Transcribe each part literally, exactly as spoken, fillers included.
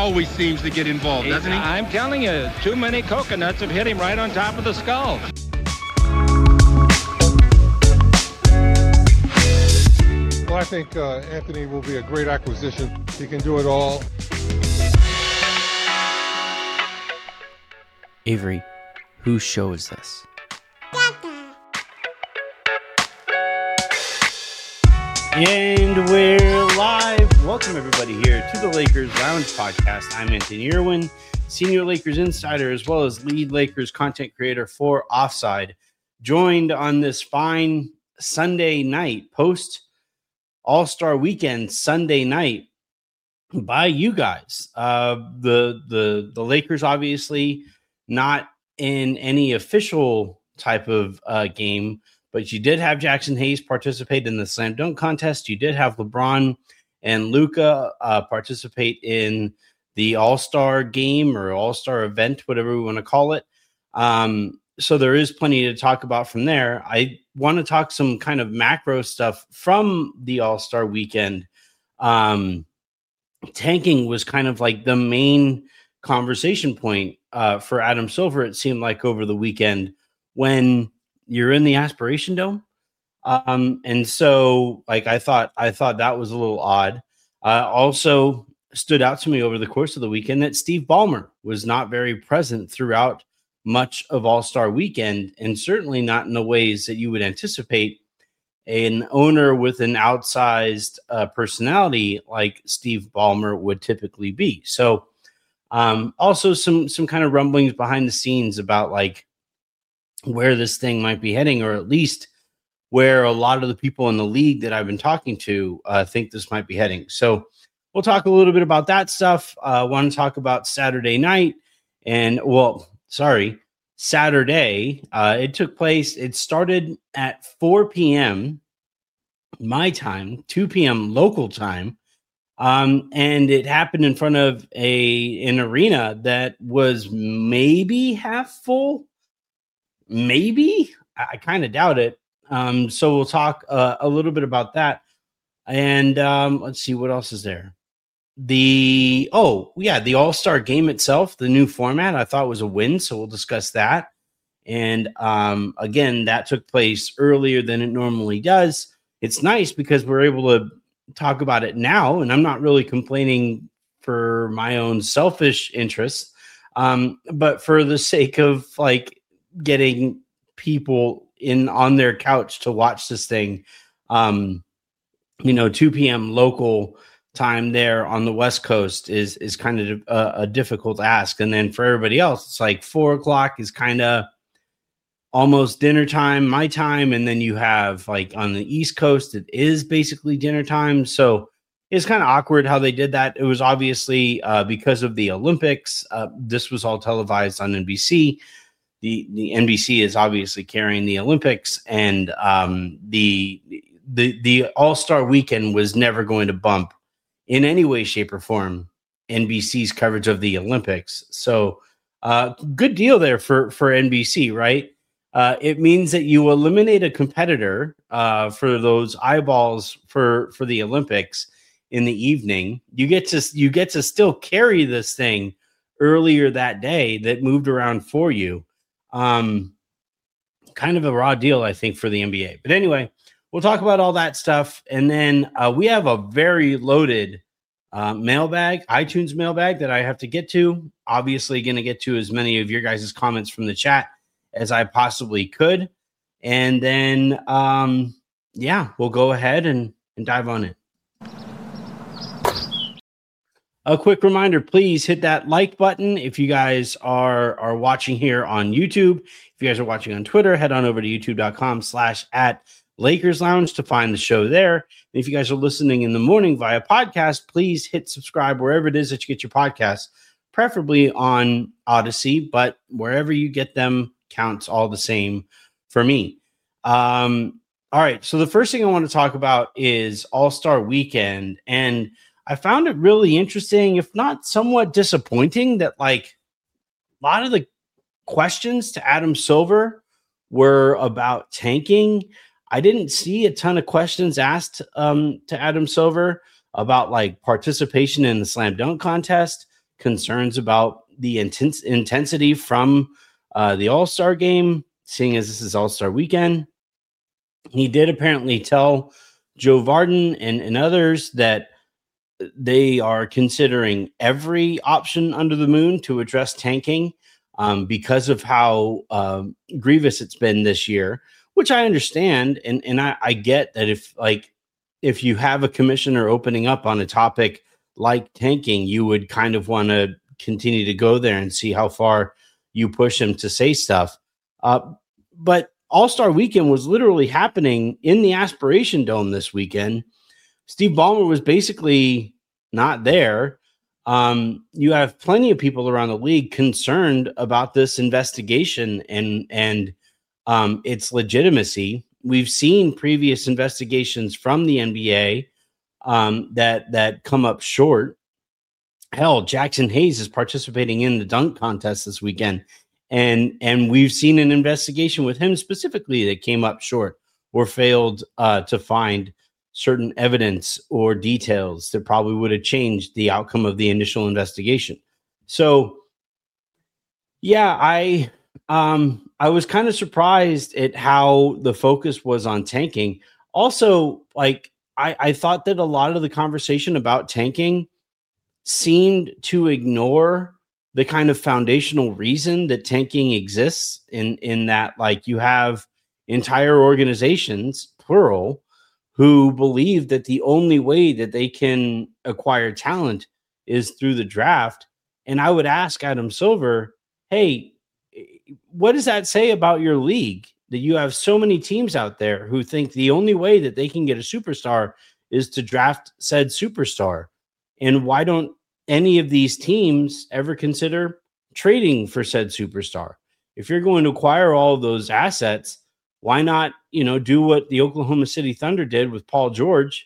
always seems to get involved, He- doesn't he? I'm telling you, too many coconuts have hit him right on top of the skull. Well, I think uh, Anthony will be a great acquisition. He can do it all. Avery, whose show is this? And we're live. Welcome everybody here to the Lakers Lounge Podcast. I'm Anthony Irwin, Senior Lakers Insider, as well as lead Lakers content creator for Offside. Joined on this fine Sunday night, post All-Star Weekend Sunday night, by you guys. Uh, the the the Lakers obviously not in any official type of uh, game, but you did have Jackson Hayes participate in the slam dunk contest. You did have LeBron and Luka uh, participate in the All-Star game or All-Star event, whatever we want to call it. Um, so there is plenty to talk about from there. I want to talk some kind of macro stuff from the All-Star weekend. Um, tanking was kind of like the main conversation point uh, for Adam Silver, it seemed like, over the weekend when you're in the Aspiration Dome. Um, and so like, I thought, I thought that was a little odd. Uh, also stood out to me over the course of the weekend that Steve Ballmer was not very present throughout much of All-Star weekend, and certainly not in the ways that you would anticipate an owner with an outsized uh, personality like Steve Ballmer would typically be. So um, also some, some kind of rumblings behind the scenes about like where this thing might be heading, or at least where a lot of the people in the league that I've been talking to uh, think this might be heading. So we'll talk a little bit about that stuff. I uh, want to talk about Saturday night and, well, sorry, Saturday. Uh, it took place. It started at four p.m. my time, two p.m. local time. Um, and it happened in front of a an arena that was maybe half full. Maybe. I, I kind of doubt it. Um, so we'll talk uh, a little bit about that. And um, let's see, what else is there? The, oh, yeah, the All-Star game itself, the new format, I thought was a win. So we'll discuss that. And um, again, that took place earlier than it normally does. It's nice because we're able to talk about it now, and I'm not really complaining for my own selfish interests, um, but for the sake of like getting people in on their couch to watch this thing. Um, you know, two p.m. local time there on the West Coast is is kind of a, a difficult ask, and then for everybody else, it's like four o'clock is kind of almost dinner time, my time. And then you have like on the East Coast, it is basically dinner time. So it's kind of awkward how they did that. It was obviously uh, because of the Olympics. Uh, this was all televised on N B C. The the N B C is obviously carrying the Olympics, and um, the the the All-Star weekend was never going to bump in any way, shape, or form N B C's coverage of the Olympics. So uh, good deal there for for N B C, right? Uh, it means that you eliminate a competitor uh, for those eyeballs for, for the Olympics in the evening. You get to you get to still carry this thing earlier that day that moved around for you. Um, kind of a raw deal, I think, for the N B A. But anyway, we'll talk about all that stuff, and then uh, we have a very loaded uh, mailbag, iTunes mailbag that I have to get to. Obviously, going to get to as many of your guys' comments from the chat as I possibly could. And then, um, yeah, we'll go ahead and, and dive on it. A quick reminder, please hit that like button if you guys are, are watching here on YouTube. If you guys are watching on Twitter, head on over to youtube.com slash at Lakers Lounge to find the show there. And if you guys are listening in the morning via podcast, please hit subscribe wherever it is that you get your podcasts, preferably on Odyssey, but wherever you get them counts all the same for me. Um, all right. So the first thing I want to talk about is All-Star Weekend. And I found it really interesting, if not somewhat disappointing, that like a lot of the questions to Adam Silver were about tanking. I didn't see a ton of questions asked um, to Adam Silver about like participation in the slam dunk contest, concerns about the intense intensity from uh, the All-Star game, seeing as this is All-Star weekend. He did apparently tell Joe Vardon and, and others that they are considering every option under the moon to address tanking um, because of how um, grievous it's been this year, which I understand. And, and I, I get that if like, if you have a commissioner opening up on a topic like tanking, you would kind of want to continue to go there and see how far you push him to say stuff. Uh, but All-Star Weekend was literally happening in the Aspiration Dome this weekend. Steve Ballmer was basically not there. Um, you have plenty of people around the league concerned about this investigation and and um, its legitimacy. We've seen previous investigations from the N B A um, that that come up short. Hell, Jackson Hayes is participating in the dunk contest this weekend, and and we've seen an investigation with him specifically that came up short or failed uh, to find certain evidence or details that probably would have changed the outcome of the initial investigation. So, yeah, I um, I was kind of surprised at how the focus was on tanking. Also, like I, I thought that a lot of the conversation about tanking seemed to ignore the kind of foundational reason that tanking exists in, in that, like, you have entire organizations, plural, who believe that the only way that they can acquire talent is through the draft. And I would ask Adam Silver, hey, what does that say about your league that you have so many teams out there who think the only way that they can get a superstar is to draft said superstar? And why don't any of these teams ever consider trading for said superstar? If you're going to acquire all of those assets, why not, you know, do what the Oklahoma City Thunder did with Paul George,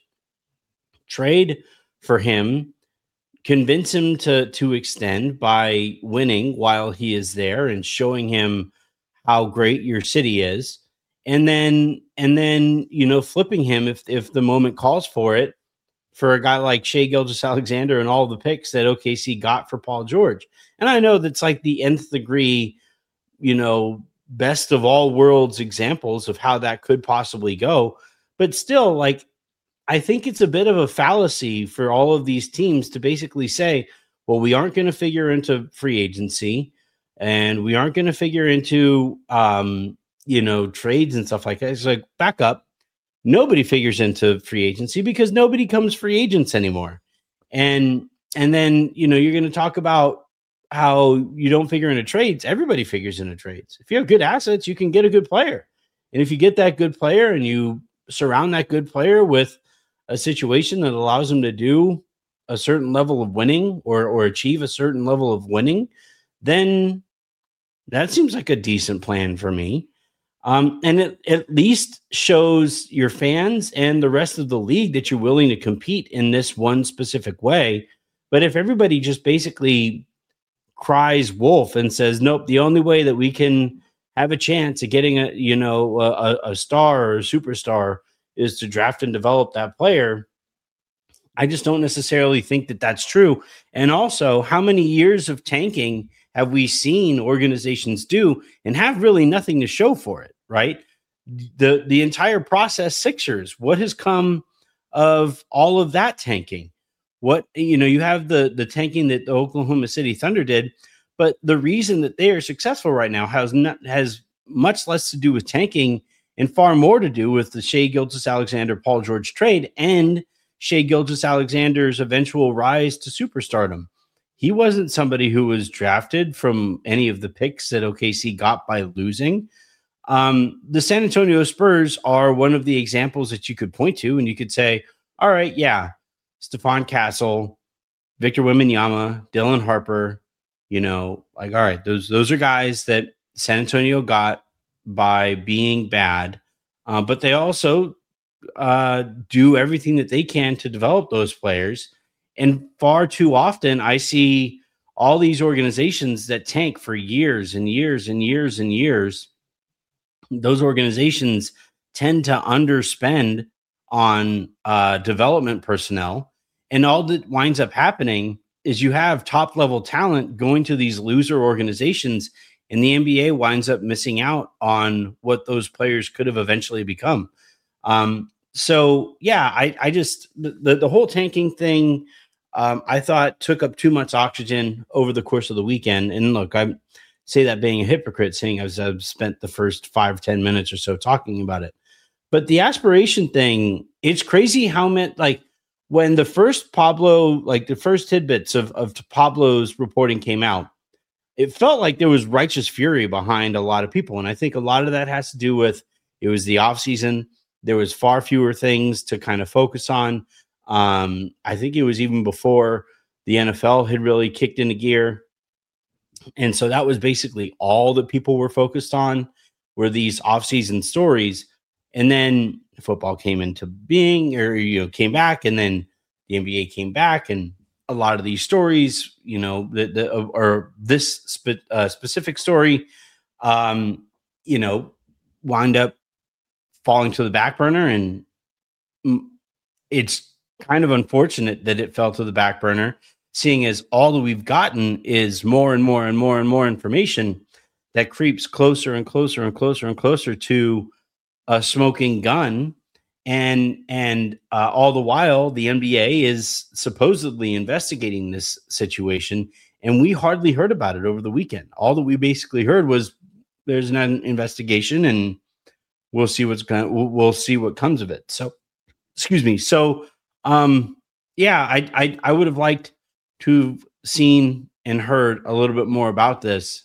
trade for him, convince him to, to extend by winning while he is there and showing him how great your city is. And then, and then, you know, flipping him if, if the moment calls for it, for a guy like Shai Gilgeous-Alexander and all the picks that O K C got for Paul George. And I know that's like the nth degree, you know, best of all worlds examples of how that could possibly go. But still, like, I think it's a bit of a fallacy for all of these teams to basically say, well, we aren't going to figure into free agency and we aren't going to figure into, um, you know, trades and stuff like that. It's like, back up. Nobody figures into free agency because nobody comes free agents anymore. And, and then, you know, you're going to talk about how you don't figure into trades. Everybody figures into trades. If you have good assets, you can get a good player. And if you get that good player and you surround that good player with a situation that allows them to do a certain level of winning or, or achieve a certain level of winning, then that seems like a decent plan for me. Um, and it at least shows your fans and the rest of the league that you're willing to compete in this one specific way. But if everybody just basically cries wolf and says, nope, the only way that we can have a chance at getting a, you know, a, a star or a superstar is to draft and develop that player, I just don't necessarily think that that's true. And also, how many years of tanking have we seen organizations do and have really nothing to show for it, right? The, the entire process, Sixers, what has come of all of that tanking? What, you know, you have the, the tanking that the Oklahoma City Thunder did, but the reason that they are successful right now has not, has much less to do with tanking and far more to do with the Shai Gilgeous-Alexander Paul George trade and Shai Gilgeous-Alexander's eventual rise to superstardom. He wasn't somebody who was drafted from any of the picks that O K C got by losing. Um, the San Antonio Spurs are one of the examples that you could point to, and you could say, all right, yeah, Stephon Castle, Victor Wembanyama, Dylan Harper, you know, like, all right, those those are guys that San Antonio got by being bad, uh, but they also uh, do everything that they can to develop those players. And far too often, I see all these organizations that tank for years and years and years and years. Those organizations tend to underspend on uh, development personnel. And all that winds up happening is you have top level talent going to these loser organizations, and the N B A winds up missing out on what those players could have eventually become. Um, so yeah, I, I just, the, the whole tanking thing, um, I thought took up too much oxygen over the course of the weekend. And look, I say that being a hypocrite, saying as I've spent the first five, ten minutes or so talking about it. But the aspiration thing, it's crazy how meant like when the first Pablo, like the first tidbits of, of Pablo's reporting came out, it felt like there was righteous fury behind a lot of people. And I think a lot of that has to do with it was the off season. There was far fewer things to kind of focus on. Um, I think it was even before the N F L had really kicked into gear. And so that was basically all that people were focused on were these off-season stories. And then football came into being, or, you know, came back, and then the N B A came back, and a lot of these stories, you know, the, the or this spe- uh, specific story, um, you know, wound up falling to the back burner. And it's kind of unfortunate that it fell to the back burner, seeing as all that we've gotten is more and more and more and more information that creeps closer and closer and closer and closer to a smoking gun. And and uh, all the while, the N B A is supposedly investigating this situation, and we hardly heard about it over the weekend. All that we basically heard was there's an investigation, and we'll see what's going. We'll, we'll see what comes of it. So, excuse me. So, um, yeah, I I, I would have liked to have seen and heard a little bit more about this.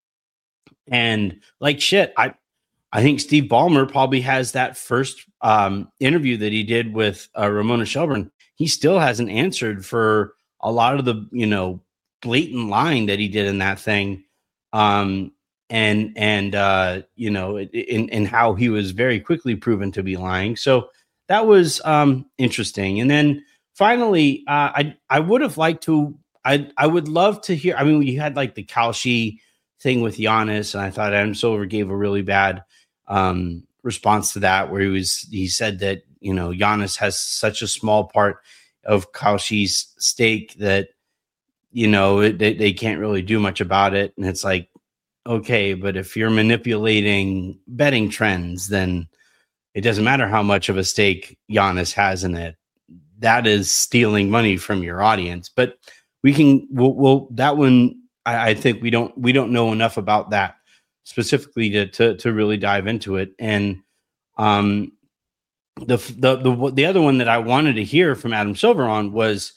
And like shit, I. I think Steve Ballmer probably has that first um, interview that he did with uh, Ramona Shelburne. He still hasn't answered for a lot of the, you know, blatant lying that he did in that thing. Um, and, and uh, you know, in, in how he was very quickly proven to be lying. So that was um, interesting. And then finally, uh, I, I would have liked to, I, I would love to hear, I mean, you had like the Kalshi thing with Giannis, and I thought Adam Silver gave a really bad um response to that, where he was he said that, you know, Giannis has such a small part of Kalshi's stake that, you know, they, they can't really do much about it. And it's like, okay, but if you're manipulating betting trends, then it doesn't matter how much of a stake Giannis has in it. That is stealing money from your audience. But we can we'll, we'll that one I, I think we don't we don't know enough about that specifically to, to to really dive into it. And um, the, the the the other one that I wanted to hear from Adam Silver on was,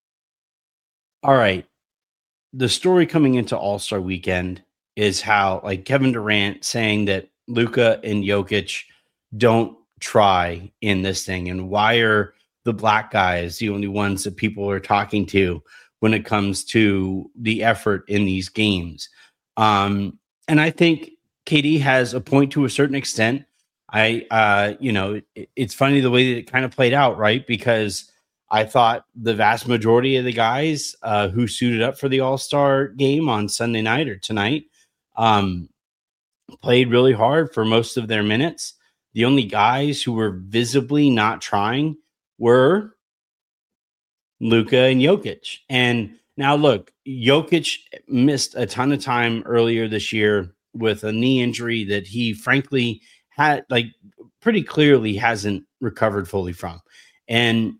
all right, the story coming into All-Star Weekend is how, like, Kevin Durant saying that Luka and Jokic don't try in this thing, and why are the black guys the only ones that people are talking to when it comes to the effort in these games. Um, And I think K D has a point to a certain extent. I, uh, you know, it, it's funny the way that it kind of played out, right? Because I thought the vast majority of the guys uh, who suited up for the All-Star game on Sunday night or tonight um, played really hard for most of their minutes. The only guys who were visibly not trying were Luka and Jokic. And now, look, Jokic missed a ton of time earlier this year with a knee injury that he, frankly, had, like, pretty clearly hasn't recovered fully from. And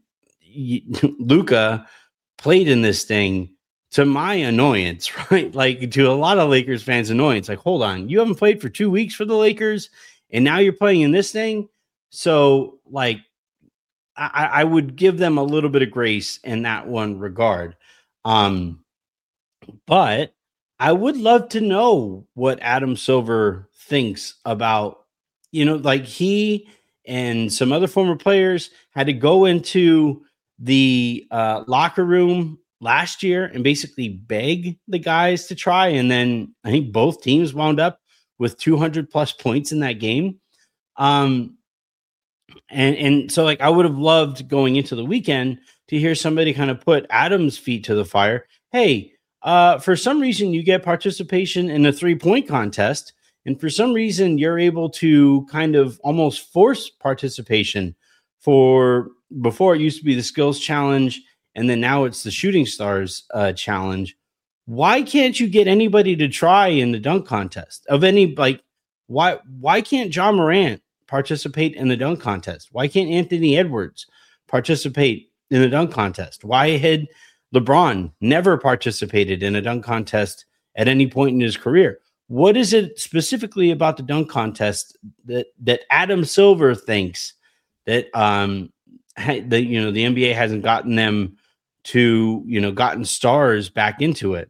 Luka played in this thing to my annoyance, right? Like, to a lot of Lakers fans' annoyance. Like, hold on, you haven't played for two weeks for the Lakers, and now you're playing in this thing? So, like, I, I would give them a little bit of grace in that one regard. Um, but I would love to know what Adam Silver thinks about, you know, like he and some other former players had to go into the uh, locker room last year and basically beg the guys to try. And then I think both teams wound up with two hundred plus points in that game. Um, and, and so, like, I would have loved going into the weekend to hear somebody kind of put Adam's feet to the fire. Hey, uh, for some reason you get participation in a three-point contest, and for some reason you're able to kind of almost force participation for, before it used to be the skills challenge and then now it's the Shooting Stars uh, challenge. Why can't you get anybody to try in the dunk contest of any, like, why, why can't John Morant participate in the dunk contest? Why can't Anthony Edwards participate in the dunk contest? Why had LeBron never participated in a dunk contest at any point in his career? What is it specifically about the dunk contest that, that Adam Silver thinks that, um, the, you know, the N B A hasn't gotten them to, you know, gotten stars back into it?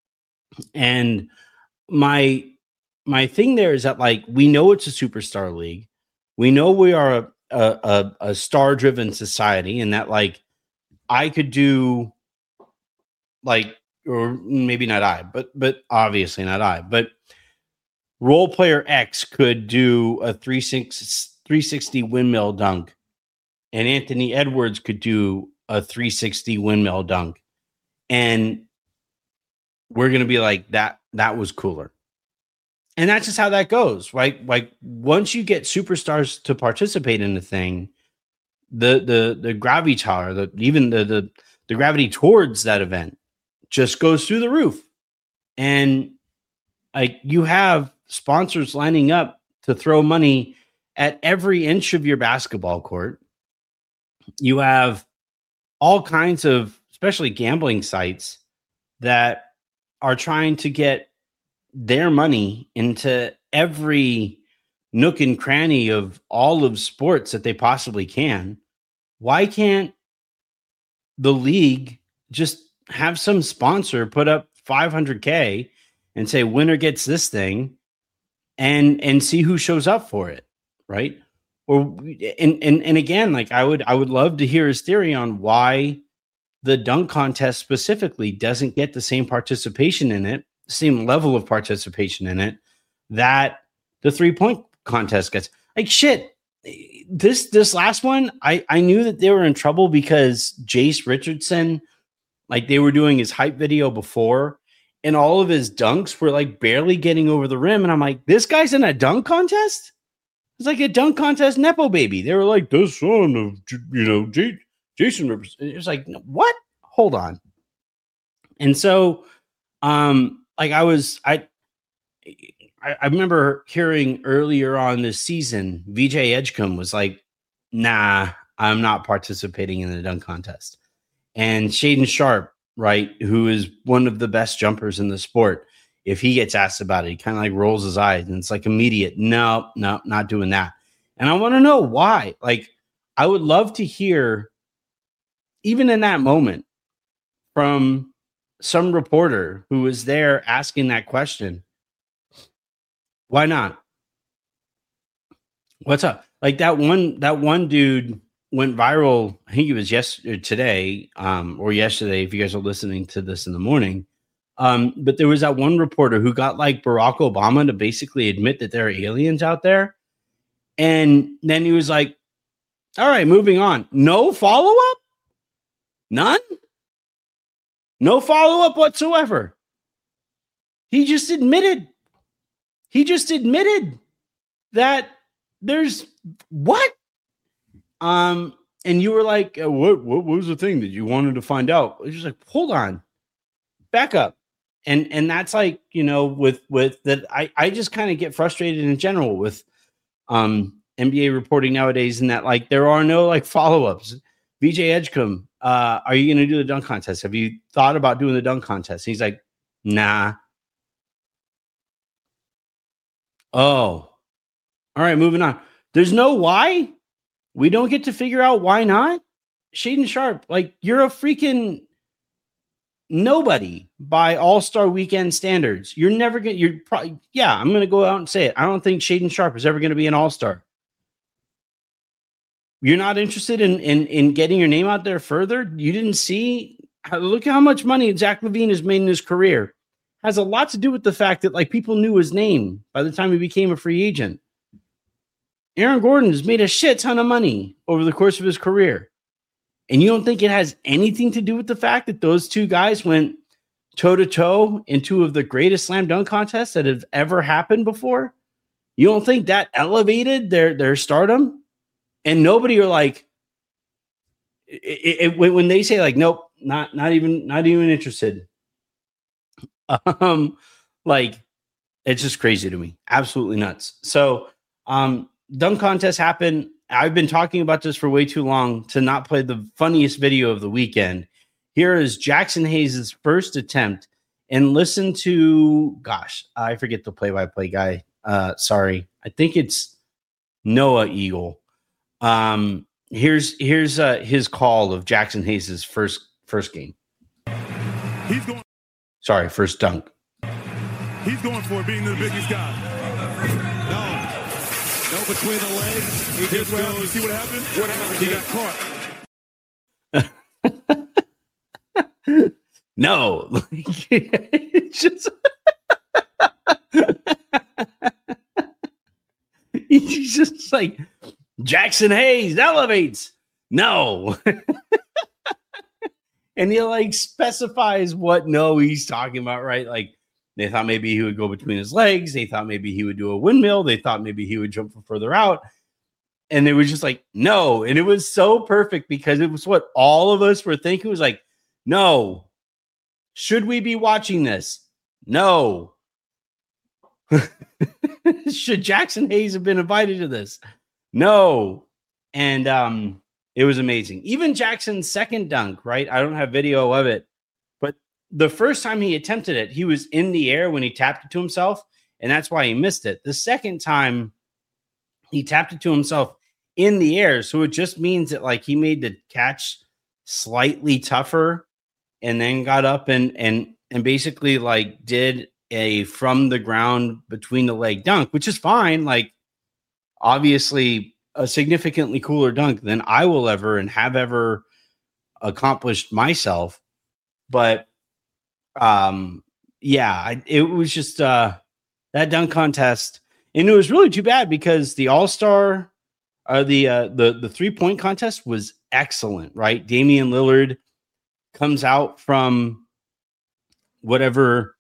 And my, my thing there is that, like, we know it's a superstar league. We know we are a, a, a, a star driven society, and that, like, I could do, like, or maybe not I, but, but obviously not I, but role player X could do a three sixty windmill dunk, and Anthony Edwards could do a three sixty windmill dunk. And we're going to be like, that, that was cooler. And that's just how that goes, right? Like, once you get superstars to participate in the thing, the, the, the gravity tower, the, even the, the, the gravity towards that event just goes through the roof. And, like, you have sponsors lining up to throw money at every inch of your basketball court. You have all kinds of, especially gambling sites, that are trying to get their money into every nook and cranny of all of sports that they possibly can. Why can't the league just have some sponsor put up five hundred K and say winner gets this thing, and and see who shows up for it, right? Or and and and again, like, I would I would love to hear his theory on why the dunk contest specifically doesn't get the same participation in it, same level of participation in it that the three-point contest gets. Like, shit, this this last one, I I knew that they were in trouble because Jace Richardson, like, they were doing his hype video before, and all of his dunks were, like, barely getting over the rim. And I'm like, this guy's in a dunk contest? It's like a dunk contest Nepo baby. They were like, the son of, you know, J- Jason Rivers. It was like, what? Hold on. And so, um, like, I was, I, I, I remember hearing earlier on this season, V J Edgecombe was like, nah, I'm not participating in the dunk contest. And Shaden Sharp, right, who is one of the best jumpers in the sport, if he gets asked about it, he kind of like rolls his eyes, and it's like immediate, no, no, not doing that. And I want to know why. Like, I would love to hear, even in that moment, from some reporter who was there asking that question. Why not? What's up? Like, that one, that one dude went viral. I think it was yesterday, today, um, or yesterday, if you guys are listening to this in the morning. Um, but there was that one reporter who got, like, Barack Obama to basically admit that there are aliens out there. And then he was like, all right, moving on. No follow-up? None? No follow-up whatsoever. He just admitted. He just admitted that there's what? Um, and you were like, uh, what, what was the thing that you wanted to find out? It was like, hold on, back up. And, and that's like, you know, with, with that, I, I just kind of get frustrated in general with, um, N B A reporting nowadays, and that, like, there are no, like, follow-ups. V J Edgecombe, uh, are you going to do the dunk contest? Have you thought about doing the dunk contest? And he's like, nah. Oh, all right, moving on. There's no why. We don't get to figure out why not. Shaden Sharp, like, you're a freaking nobody by All-Star Weekend standards. You're never going to, you're probably, yeah, I'm going to go out and say it. I don't think Shaden Sharp is ever going to be an All-Star. You're not interested in, in, in getting your name out there further? You didn't see? How, look at how much money Zach LaVine has made in his career. Has a lot to do with the fact that, like, people knew his name by the time he became a free agent. Aaron Gordon has made a shit ton of money over the course of his career. And you don't think it has anything to do with the fact that those two guys went toe-to-toe in two of the greatest slam dunk contests that have ever happened before? You don't think that elevated their, their stardom? And nobody are like, it, it, when they say, like, nope, not not even not even interested. Um, like it's just crazy to me, absolutely nuts. So, um, dunk contest happened. I've been talking about this for way too long to not play the funniest video of the weekend. Here is Jackson Hayes' first attempt, and listen to, gosh, I forget the play-by-play guy. Uh, sorry, I think it's Noah Eagle. Um, here's here's uh, his call of Jackson Hayes' first first game. He's going. Sorry, first dunk. He's going for being the biggest guy. No, no between the legs. He just goes. See what happened? What happened? He got caught. No, it's just he's just like Jackson Hayes elevates. No. And he like specifies what no he's talking about, right? Like they thought maybe he would go between his legs. They thought maybe he would do a windmill. They thought maybe he would jump from further out. And they were just like, no. And it was so perfect because it was what all of us were thinking. It was like, no. Should we be watching this? No. Should Jackson Hayes have been invited to this? No. And um, it was amazing. Even Jackson's second dunk, right? I don't have video of it. But the first time he attempted it, he was in the air when he tapped it to himself. And that's why he missed it. The second time he tapped it to himself in the air. So it just means that like he made the catch slightly tougher and then got up and and and basically like did a from the ground between the leg dunk, which is fine. Like obviously a significantly cooler dunk than I will ever and have ever accomplished myself. But um, yeah, I, it was just uh, that dunk contest. And it was really too bad because the all-star uh, the, uh, the, the three point contest was excellent, right? Damian Lillard comes out from whatever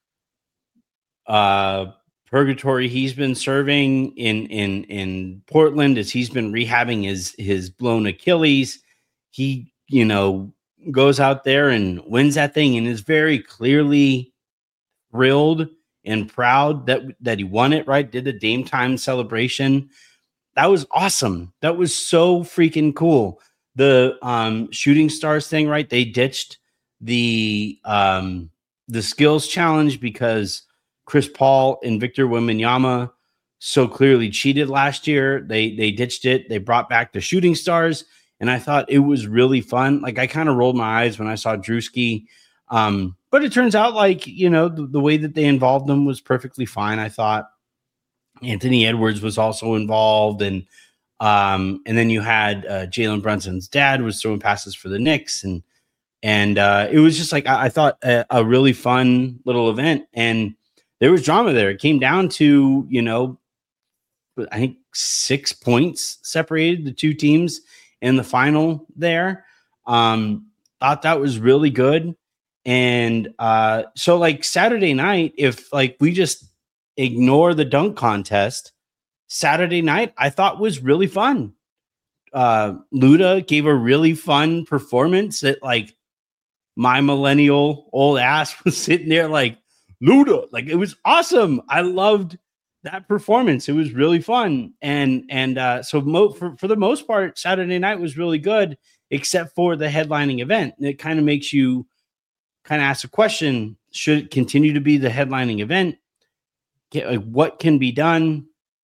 uh, purgatory he's been serving in, in, in Portland as he's been rehabbing his, his blown Achilles. He, you know, goes out there and wins that thing and is very clearly thrilled and proud that, that he won it, right? Did the Dame Time celebration. That was awesome. That was so freaking cool. The um, Shooting Stars thing, right? They ditched the um, the skills challenge because Chris Paul and Victor Wembanyama so clearly cheated last year. They they ditched it. They brought back the Shooting Stars, and I thought it was really fun. Like I kind of rolled my eyes when I saw Drewski, um, but it turns out like you know the, the way that they involved them was perfectly fine. I thought Anthony Edwards was also involved, and um, and then you had uh, Jalen Brunson's dad was throwing passes for the Knicks, and and uh, it was just like I, I thought a, a really fun little event, and there was drama there. It came down to you know, I think six points separated the two teams in the final there. Um, thought that was really good, and uh, so like Saturday night, if like we just ignore the dunk contest, Saturday night I thought was really fun. Uh, Luda gave a really fun performance that like my millennial old ass was sitting there like Luda, like it was awesome. I loved that performance. It was really fun. And, and uh, so mo- for, for the most part, Saturday night was really good, except for the headlining event. And it kind of makes you kind of ask a question, should it continue to be the headlining event? Get, like, what can be done?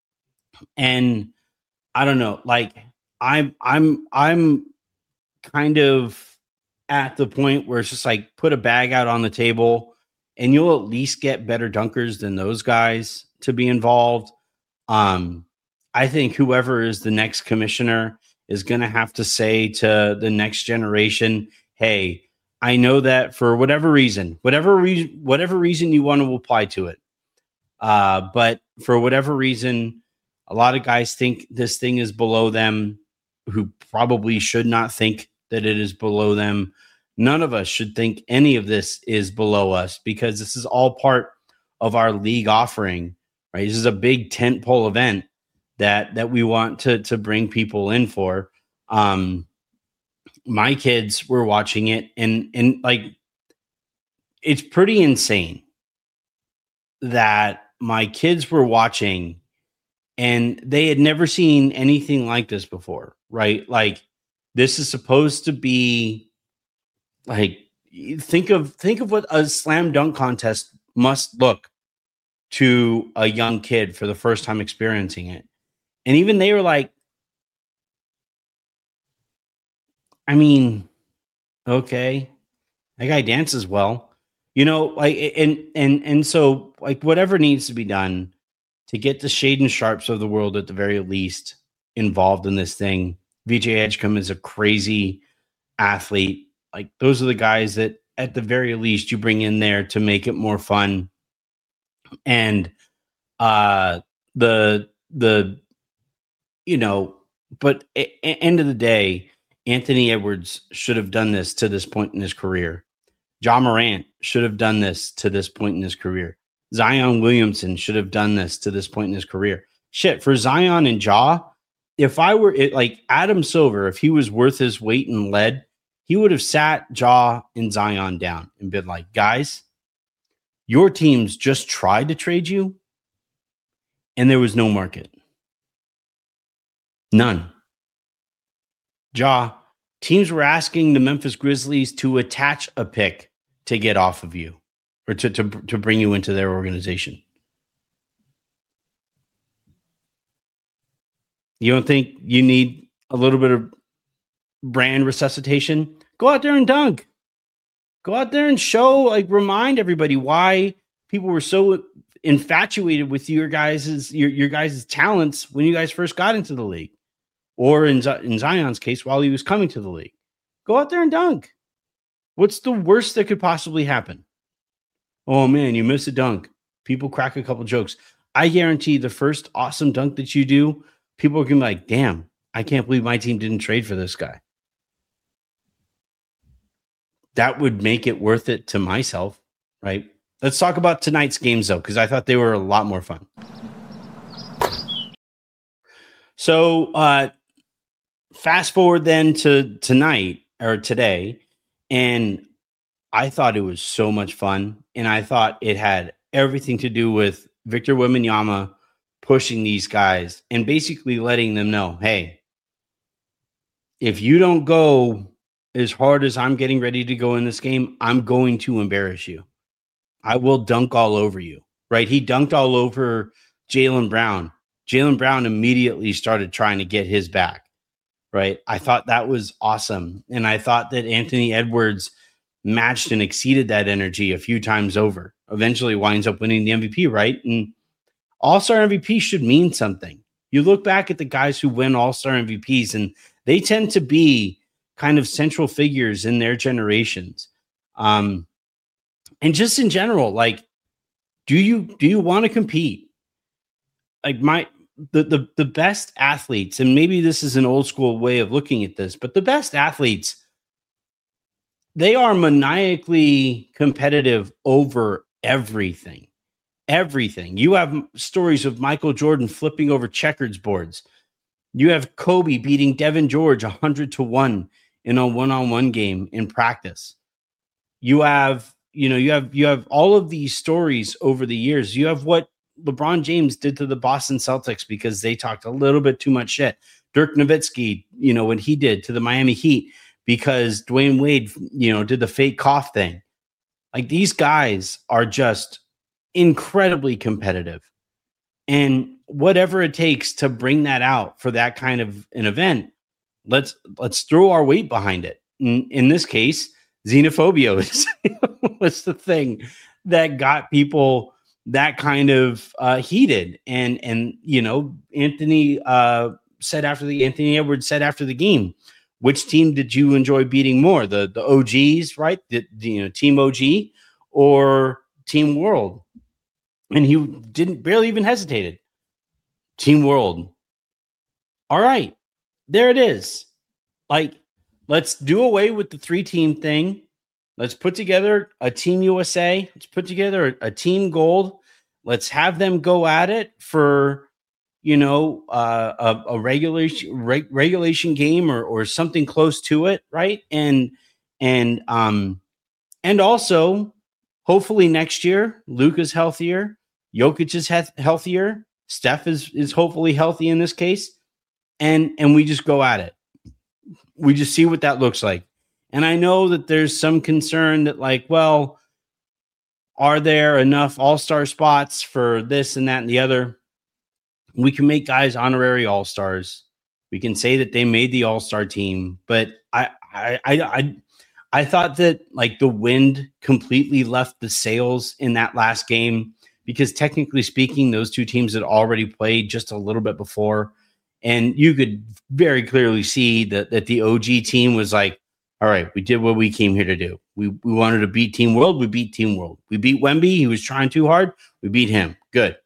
And I don't know, like I'm, I'm, I'm kind of at the point where it's just like, put a bag out on the table and you'll at least get better dunkers than those guys to be involved. Um, I think whoever is the next commissioner is going to have to say to the next generation, hey, I know that for whatever reason, whatever reason, whatever reason you want to apply to it. Uh, but for whatever reason, a lot of guys think this thing is below them who probably should not think that it is below them. None of us should think any of this is below us because this is all part of our league offering, right? This is a big tentpole event that, that we want to, to bring people in for. Um, my kids were watching it, and and like it's pretty insane that my kids were watching and they had never seen anything like this before, right? Like this is supposed to be like think of think of what a slam dunk contest must look to a young kid for the first time experiencing it. And even they were like, I mean, okay, that guy dances well, you know, like, and, and, and so like whatever needs to be done to get the Shaden Sharps of the world at the very least involved in this thing. V J Edgecombe is a crazy athlete. Like those are the guys that at the very least you bring in there to make it more fun. And uh, the, the, you know, but at the end of the day, Anthony Edwards should have done this to this point in his career. Ja Morant should have done this to this point in his career. Zion Williamson should have done this to this point in his career. Shit, for Zion and Ja, if I were it, like Adam Silver, if he was worth his weight in lead, he would have sat Ja and Zion down and been like, guys, your teams just tried to trade you, and there was no market. None. Ja, teams were asking the Memphis Grizzlies to attach a pick to get off of you or to, to, to bring you into their organization. You don't think you need a little bit of brand resuscitation? Go out there and dunk. Go out there and show, like, remind everybody why people were so infatuated with your guys' your, your guys' talents when you guys first got into the league. Or in, in Zion's case, while he was coming to the league. Go out there and dunk. What's the worst that could possibly happen? Oh, man, you missed a dunk. People crack a couple jokes. I guarantee the first awesome dunk that you do, people are going to be like, damn, I can't believe my team didn't trade for this guy. That would make it worth it to myself, right? Let's talk about tonight's games, though, because I thought they were a lot more fun. So, uh, fast forward then to tonight or today, and I thought it was so much fun, and I thought it had everything to do with Victor Wembanyama pushing these guys and basically letting them know, hey, if you don't go as hard as I'm getting ready to go in this game, I'm going to embarrass you. I will dunk all over you, right? He dunked all over Jaylen Brown. Jaylen Brown immediately started trying to get his back, right? I thought that was awesome. And I thought that Anthony Edwards matched and exceeded that energy a few times over. Eventually winds up winning the M V P, right? And All-Star M V P should mean something. You look back at the guys who win All-Star M V Ps, and they tend to be kind of central figures in their generations. Um, and just in general, like, do you do you want to compete? Like my the, the the best athletes, and maybe this is an old school way of looking at this, but the best athletes, they are maniacally competitive over everything. Everything. You have stories of Michael Jordan flipping over checkers boards. You have Kobe beating Devin George one hundred to one in a one-on-one game in practice. You have, you know, you have you have all of these stories over the years. You have what LeBron James did to the Boston Celtics because they talked a little bit too much shit. Dirk Nowitzki, you know, what he did to the Miami Heat because Dwayne Wade, you know, did the fake cough thing. Like, these guys are just incredibly competitive. And whatever it takes to bring that out for that kind of an event, let's let's throw our weight behind it. In, in this case, xenophobia was, was the thing that got people that kind of uh, heated. And, and, you know, Anthony uh, said after the Anthony Edwards said after the game, which team did you enjoy beating more? The the O Gs, right? The, the you know, Team O G or Team World? And he didn't barely even hesitated. Team World. All right. There it is. Like, let's do away with the three-team thing. Let's put together a Team U S A. Let's put together a, a Team Gold. Let's have them go at it for, you know, uh, a, a regulation reg, regulation game or or something close to it, right? And and um and also hopefully next year Luka's healthier, Jokic is he- healthier, Steph is is hopefully healthy in this case, and and we just go at it. We just see what that looks like. And I know that there's some concern that, like, well, are there enough all-star spots for this and that and the other? We can make guys honorary all-stars. We can say that they made the all-star team, but I I I I, I thought that, like, the wind completely left the sails in that last game, because technically speaking, those two teams had already played just a little bit before. And you could very clearly see that, that the O G team was like, all right, we did what we came here to do. We we wanted to beat Team World. We beat Team World. We beat Wemby. He was trying too hard. We beat him. Good.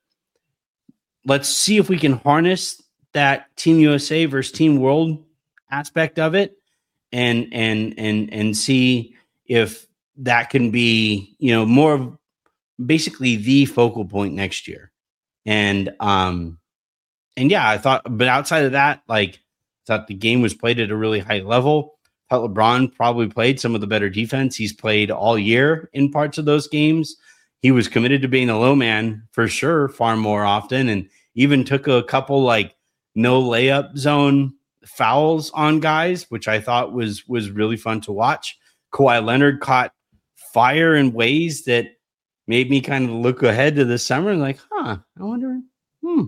Let's see if we can harness that Team U S A versus Team World aspect of it, and and and and see if that can be, you know, more of basically the focal point next year. And um and yeah, I thought, but outside of that, like, I thought the game was played at a really high level. I thought LeBron probably played some of the better defense he's played all year in parts of those games. He was committed to being a low man for sure, far more often, and even took a couple like no layup zone fouls on guys, which I thought was was really fun to watch. Kawhi Leonard caught fire in ways that made me kind of look ahead to the summer and like, huh, I wonder, hmm.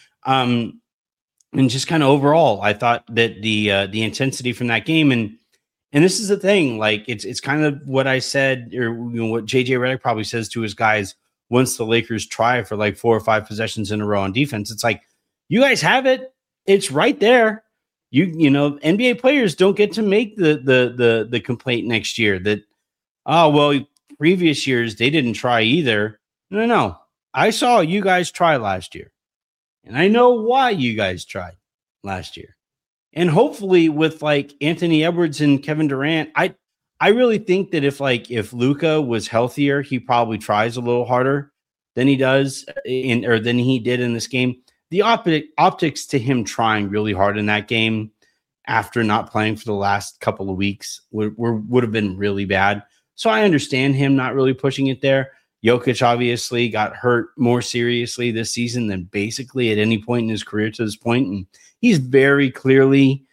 Um, and just kind of overall, I thought that the uh, the intensity from that game, and and this is the thing, like, it's it's kind of what I said, or, you know, what J J Redick probably says to his guys once the Lakers try for like four or five possessions in a row on defense. It's like, you guys have it, it's right there. You you know, N B A players don't get to make the the the the complaint next year that, oh well, previous years they didn't try either. No, no, no. I saw you guys try last year. And I know why you guys tried last year. And hopefully with like Anthony Edwards and Kevin Durant, I I really think that if like if Luka was healthier, he probably tries a little harder than he does in or than he did in this game. The optic optics to him trying really hard in that game after not playing for the last couple of weeks would, were, would have been really bad. So I understand him not really pushing it there. Jokic obviously got hurt more seriously this season than basically at any point in his career to this point. And he's very clearly,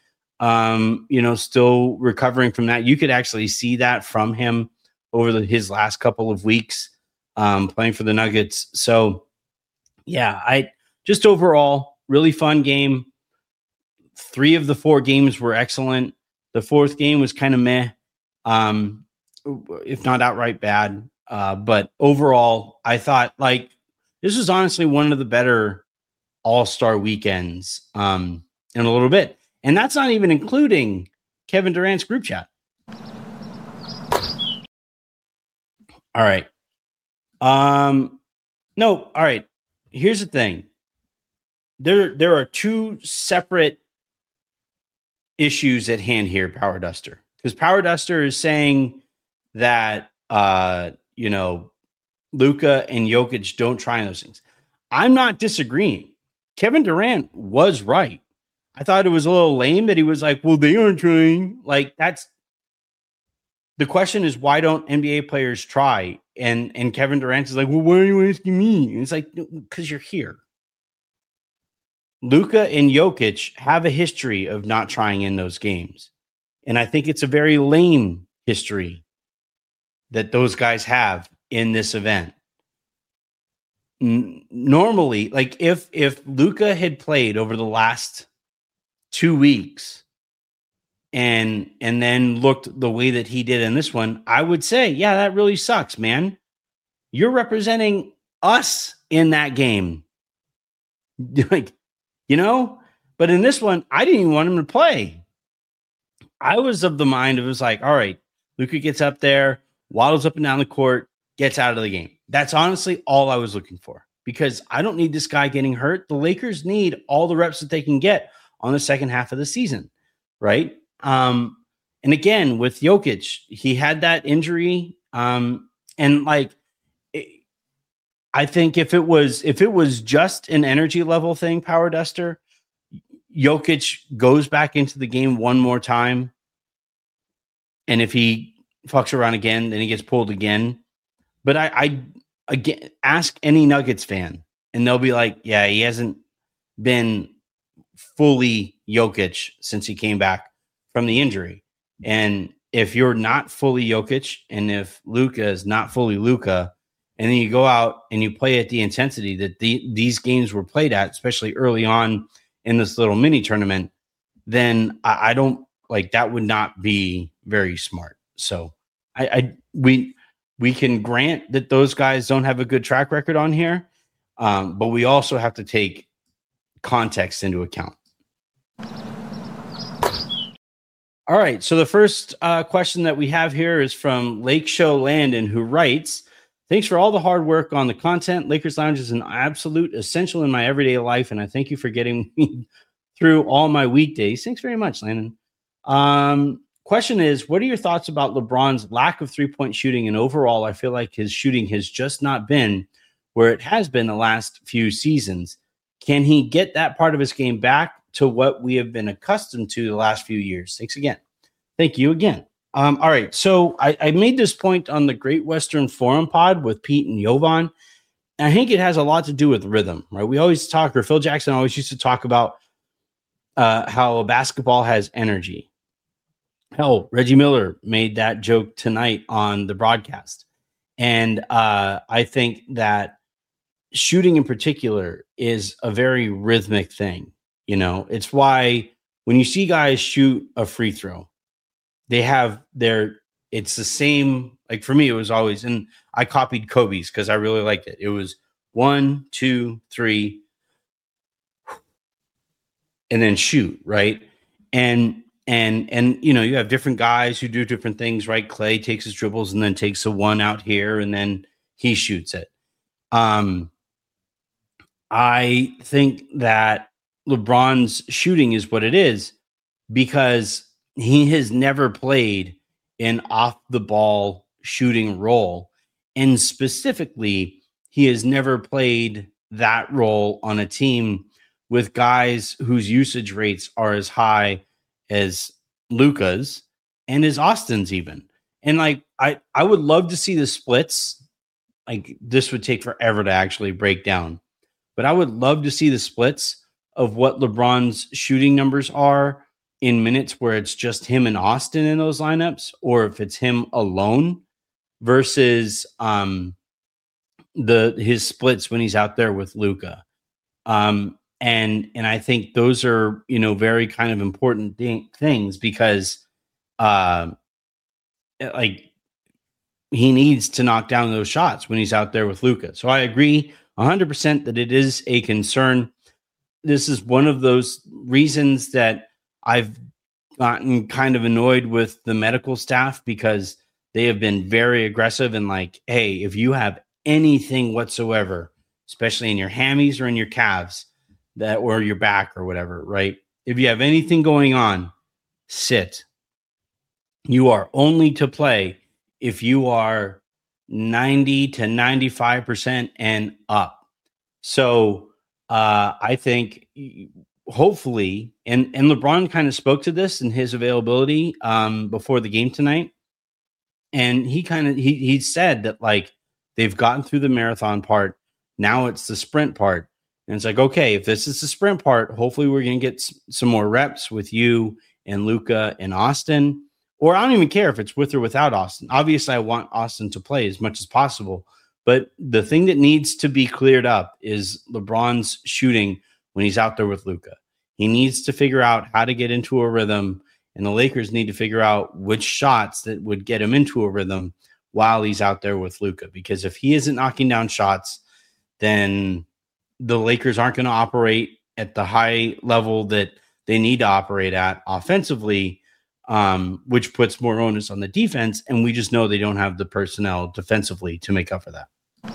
um, you know, still recovering from that. You could actually see that from him over the, his last couple of weeks um, playing for the Nuggets. So, yeah, I just overall really fun game. Three of the four games were excellent. The fourth game was kind of meh, um, if not outright bad. Uh, but overall, I thought like this was honestly one of the better all-star weekends um, in a little bit. And that's not even including Kevin Durant's group chat. All right. Um, no, all right. Here's the thing. There, there are two separate issues at hand here, Power Duster. Because Power Duster is saying that uh you know, Luka and Jokic don't try those things. I'm not disagreeing. Kevin Durant was right. I thought it was a little lame that he was like, well, they aren't trying. Like, that's the question is, why don't N B A players try? And and Kevin Durant is like, well, why are you asking me? And it's like, because you're here. Luka and Jokic have a history of not trying in those games. And I think it's a very lame history that those guys have in this event. N- normally, like if if Luka had played over the last two weeks and and then looked the way that he did in this one, I would say, yeah, that really sucks, man. You're representing us in that game. Like, you know, but in this one, I didn't even want him to play. I was of the mind, it was like, all right, Luka gets up there, waddles up and down the court, gets out of the game. That's honestly all I was looking for, because I don't need this guy getting hurt. The Lakers need all the reps that they can get on the second half of the season, right? Um, and again, with Jokic, he had that injury. Um, and like, it, I think if it was if it was just an energy level thing, Power Duster, Jokic goes back into the game one more time, and if he fucks around again, then he gets pulled again. But I, I again ask any Nuggets fan, and they'll be like, "Yeah, he hasn't been fully Jokic since he came back from the injury." And if you're not fully Jokic, and if Luka is not fully Luka, and then you go out and you play at the intensity that the, these games were played at, especially early on in this little mini tournament, then I, I don't like that would not be very smart. So I, I we we can grant that those guys don't have a good track record on here, um, but we also have to take context into account. All right, so the first uh, question that we have here is from Lake Show Landon, who writes, "Thanks for all the hard work on the content. Lakers Lounge is an absolute essential in my everyday life, and I thank you for getting me through all my weekdays." Thanks very much, Landon. Um, question is, what are your thoughts about LeBron's lack of three-point shooting? And overall, I feel like his shooting has just not been where it has been the last few seasons. Can he get that part of his game back to what we have been accustomed to the last few years? Thanks again. Thank you again. Um, all right. So I, I made this point on the Great Western Forum pod with Pete and Jovan. And I think it has a lot to do with rhythm, right? We always talk, or Phil Jackson always used to talk about uh, how a basketball has energy. Hell, Reggie Miller made that joke tonight on the broadcast. And uh, I think that shooting in particular is a very rhythmic thing. You know, it's why when you see guys shoot a free throw, they have their, it's the same, like for me, it was always, and I copied Kobe's because I really liked it. It was one, two, three, and then shoot, right? And, and, and, you know, you have different guys who do different things, right? Clay takes his dribbles and then takes a one out here and then he shoots it. Um, I think that LeBron's shooting is what it is because he has never played an off the ball shooting role. And specifically, he has never played that role on a team with guys whose usage rates are as high as Luka's and as Austin's even. And like, I, I would love to see the splits. Like this would take forever to actually break down, but I would love to see the splits of what LeBron's shooting numbers are in minutes where it's just him and Austin in those lineups, or if it's him alone versus um, the his splits when he's out there with Luka. Um, and and I think those are, you know, very kind of important th- things because uh, like he needs to knock down those shots when he's out there with Luka. So I agree one hundred percent that it is a concern. This is one of those reasons that I've gotten kind of annoyed with the medical staff because they have been very aggressive and like, hey, if you have anything whatsoever, especially in your hammies or in your calves that or your back or whatever, right? If you have anything going on, sit. You are only to play if you are ninety to ninety-five percent and up. So uh, I think hopefully, and, and LeBron kind of spoke to this in his availability um, before the game tonight. And he kind of, he, he said that like they've gotten through the marathon part. Now it's the sprint part. And it's like, okay, if this is the sprint part, hopefully we're going to get s- some more reps with you and Luka and Austin, or I don't even care if it's with or without Austin. Obviously I want Austin to play as much as possible, but the thing that needs to be cleared up is LeBron's shooting when he's out there with Luka. He needs to figure out how to get into a rhythm, and the Lakers need to figure out which shots that would get him into a rhythm while he's out there with Luka. Because if he isn't knocking down shots, then the Lakers aren't going to operate at the high level that they need to operate at offensively, um, which puts more onus on the defense. And we just know they don't have the personnel defensively to make up for that.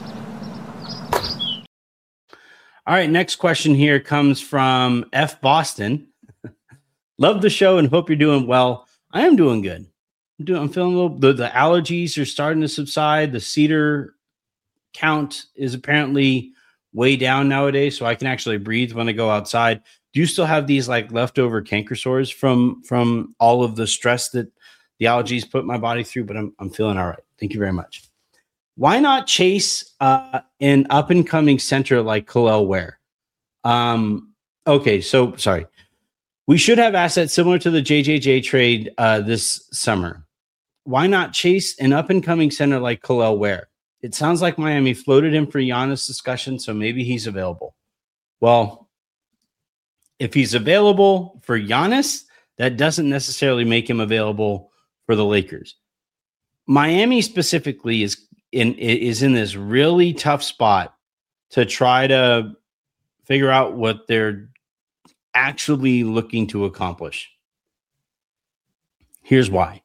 All right, next question here comes from F. Boston. Love the show and hope you're doing well. I am doing good. I'm doing. I'm feeling a little. The, the allergies are starting to subside. The cedar count is apparently way down nowadays, so I can actually breathe when I go outside. Do you still have these like leftover canker sores from from all of the stress that the allergies put my body through? But I'm I'm feeling all right. Thank you very much. Why not chase uh, an up and coming center like Kel'el Ware? Um, okay, so sorry. We should have assets similar to the J J J trade uh, this summer. Why not chase an up and coming center like Kel'el Ware? It sounds like Miami floated him for Giannis discussion, so maybe he's available. Well, if he's available for Giannis, that doesn't necessarily make him available for the Lakers. Miami specifically is in is in this really tough spot to try to figure out what they're actually looking to accomplish. Here's why.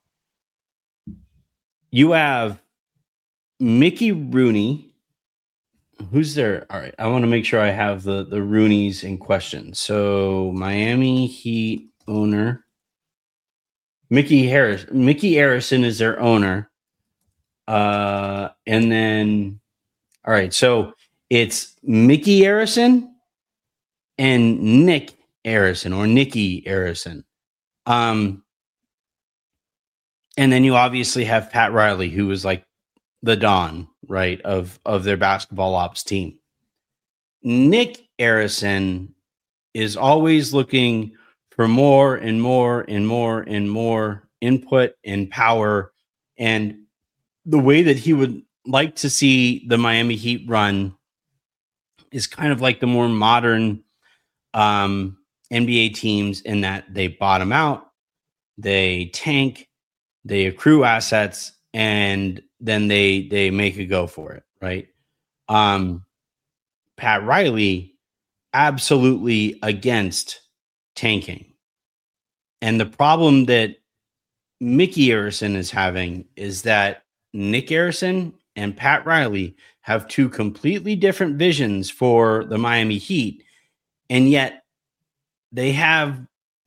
You have Mickey Rooney. Who's there? All right. I want to make sure I have the, the Rooneys in question. So Miami Heat owner. Mickey Harris. Mickey Arison is their owner. Uh, and then, all right. So it's Mickey Arison and Nick Arison or Nicky Arison. Um, and then you obviously have Pat Riley, who was like the Don, right, of, of their basketball ops team. Nick Arison is always looking for more and more and more and more input and power. And the way that he would like to see the Miami Heat run is kind of like the more modern um, N B A teams in that they bottom out, they tank, they accrue assets, and then they they make a go for it, right? Um, Pat Riley, absolutely against tanking. And the problem that Mickey Arison is having is that Nick Arison and Pat Riley have two completely different visions for the Miami Heat, and yet they have,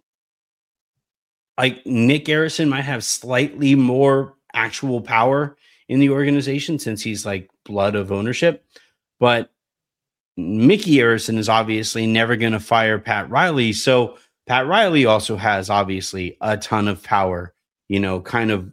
like, Nick Arison might have slightly more actual power in the organization since he's like blood of ownership, but Mickey Arison is obviously never going to fire Pat Riley. So Pat Riley also has obviously a ton of power, you know, kind of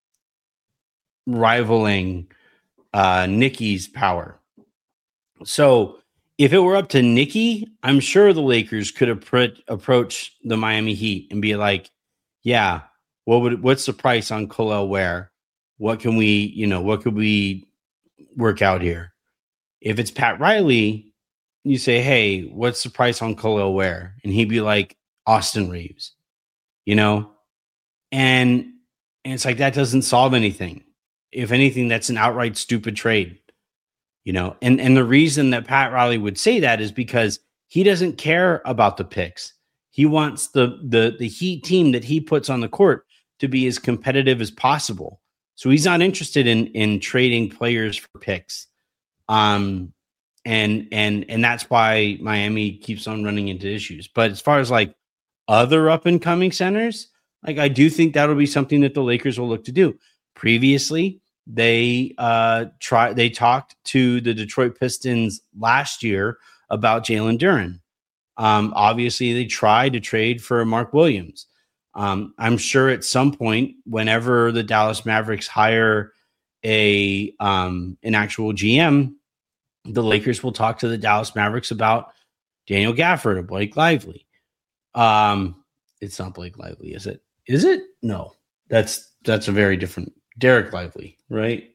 rivaling uh, Nicky's power. So if it were up to Nicky, I'm sure the Lakers could have put, approach the Miami Heat and be like, yeah, what would, what's the price on Kel'el Ware? What can we, you know, what could we work out here? If it's Pat Riley, you say, hey, what's the price on Kel'el Ware? And he'd be like, Austin Reeves, you know? And, and it's like, that doesn't solve anything. If anything, that's an outright stupid trade, you know? And, and the reason that Pat Riley would say that is because he doesn't care about the picks. He wants the, the, the Heat team that he puts on the court to be as competitive as possible. So he's not interested in, in trading players for picks. Um, and, and, and that's why Miami keeps on running into issues. But as far as like other up and coming centers, like I do think that'll be something that the Lakers will look to do. Previously, they uh, try they talked to the Detroit Pistons last year about Jalen Duren. Um, obviously, they tried to trade for Mark Williams. Um, I'm sure at some point, whenever the Dallas Mavericks hire a um, an actual G M, the Lakers will talk to the Dallas Mavericks about Daniel Gafford or Blake Lively. Um, it's not Blake Lively, is it? Is it? No, that's that's a very different Derek Lively, right?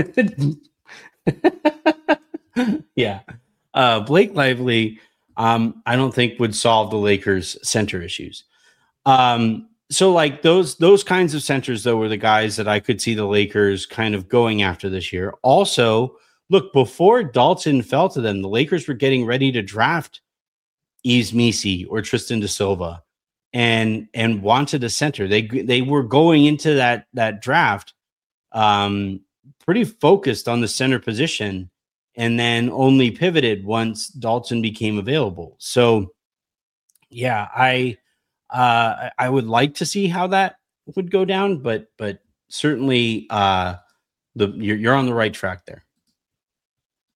Yeah, uh, Blake Lively. Um, I don't think would solve the Lakers' center issues. Um, so like those those kinds of centers, though, were the guys that I could see the Lakers kind of going after this year. Also, look, before Dalton fell to them, the Lakers were getting ready to draft Yves Missi or Tristan da Silva, and and wanted a center. They they were going into that that draft um, pretty focused on the center position, and then only pivoted once Dalton became available. So, yeah, I uh, I would like to see how that would go down, but but certainly uh, the you're, you're on the right track there.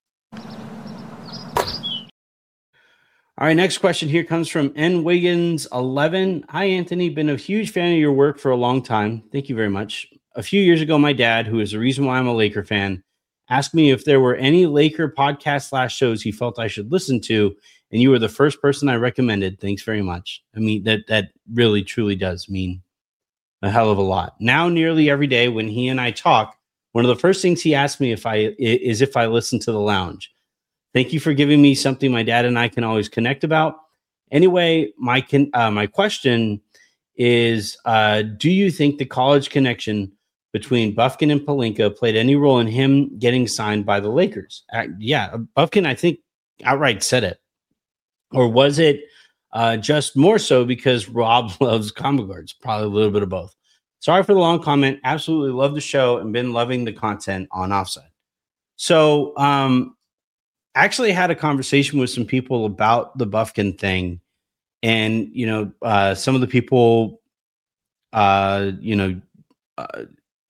All right, next question here comes from N Wiggins eleven. Hi, Anthony. Been a huge fan of your work for a long time. Thank you very much. A few years ago, my dad, who is the reason why I'm a Laker fan, asked me if there were any Laker podcast slash shows he felt I should listen to, and you were the first person I recommended. Thanks very much. I mean, that that really, truly does mean a hell of a lot. Now, nearly every day when he and I talk, one of the first things he asks me if I is if I listen to The Lounge. Thank you for giving me something my dad and I can always connect about. Anyway, my can, uh, my question is, uh, do you think the college connection between Bufkin and Pelinka played any role in him getting signed by the Lakers? Uh, yeah, Bufkin, I think, outright said it. Or was it uh, just more so because Rob loves combo guards? Probably a little bit of both. Sorry for the long comment. Absolutely love the show and been loving the content on Offside. So, um, actually had a conversation with some people about the Bufkin thing. And, you know, uh, some of the people, uh, you know, uh,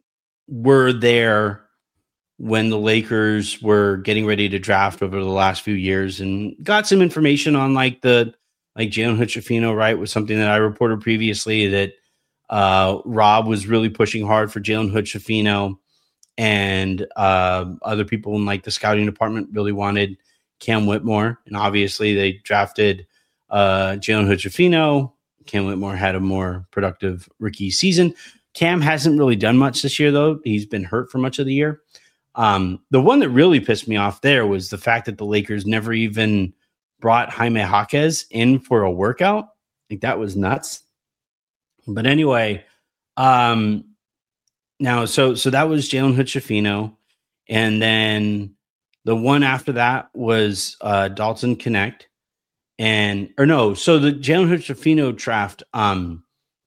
were there when the Lakers were getting ready to draft over the last few years and got some information on like the, like Jalen Hood-Schifino, right, was something that I reported previously that uh, Rob was really pushing hard for Jalen Hood-Schifino. And uh, other people in like the scouting department really wanted Cam Whitmore. And obviously they drafted uh, Jalen Hood-Schifino. Cam Whitmore had a more productive rookie season. Cam hasn't really done much this year, though. He's been hurt for much of the year. Um, the one that really pissed me off there was the fact that the Lakers never even brought Jaime Jaquez in for a workout. I think that was nuts. But anyway, um, Now, so so that was Jalen Hood-Schifino, and then the one after that was uh, Dalton Connect, and or no, so the Jalen Hood-Schifino draft, um,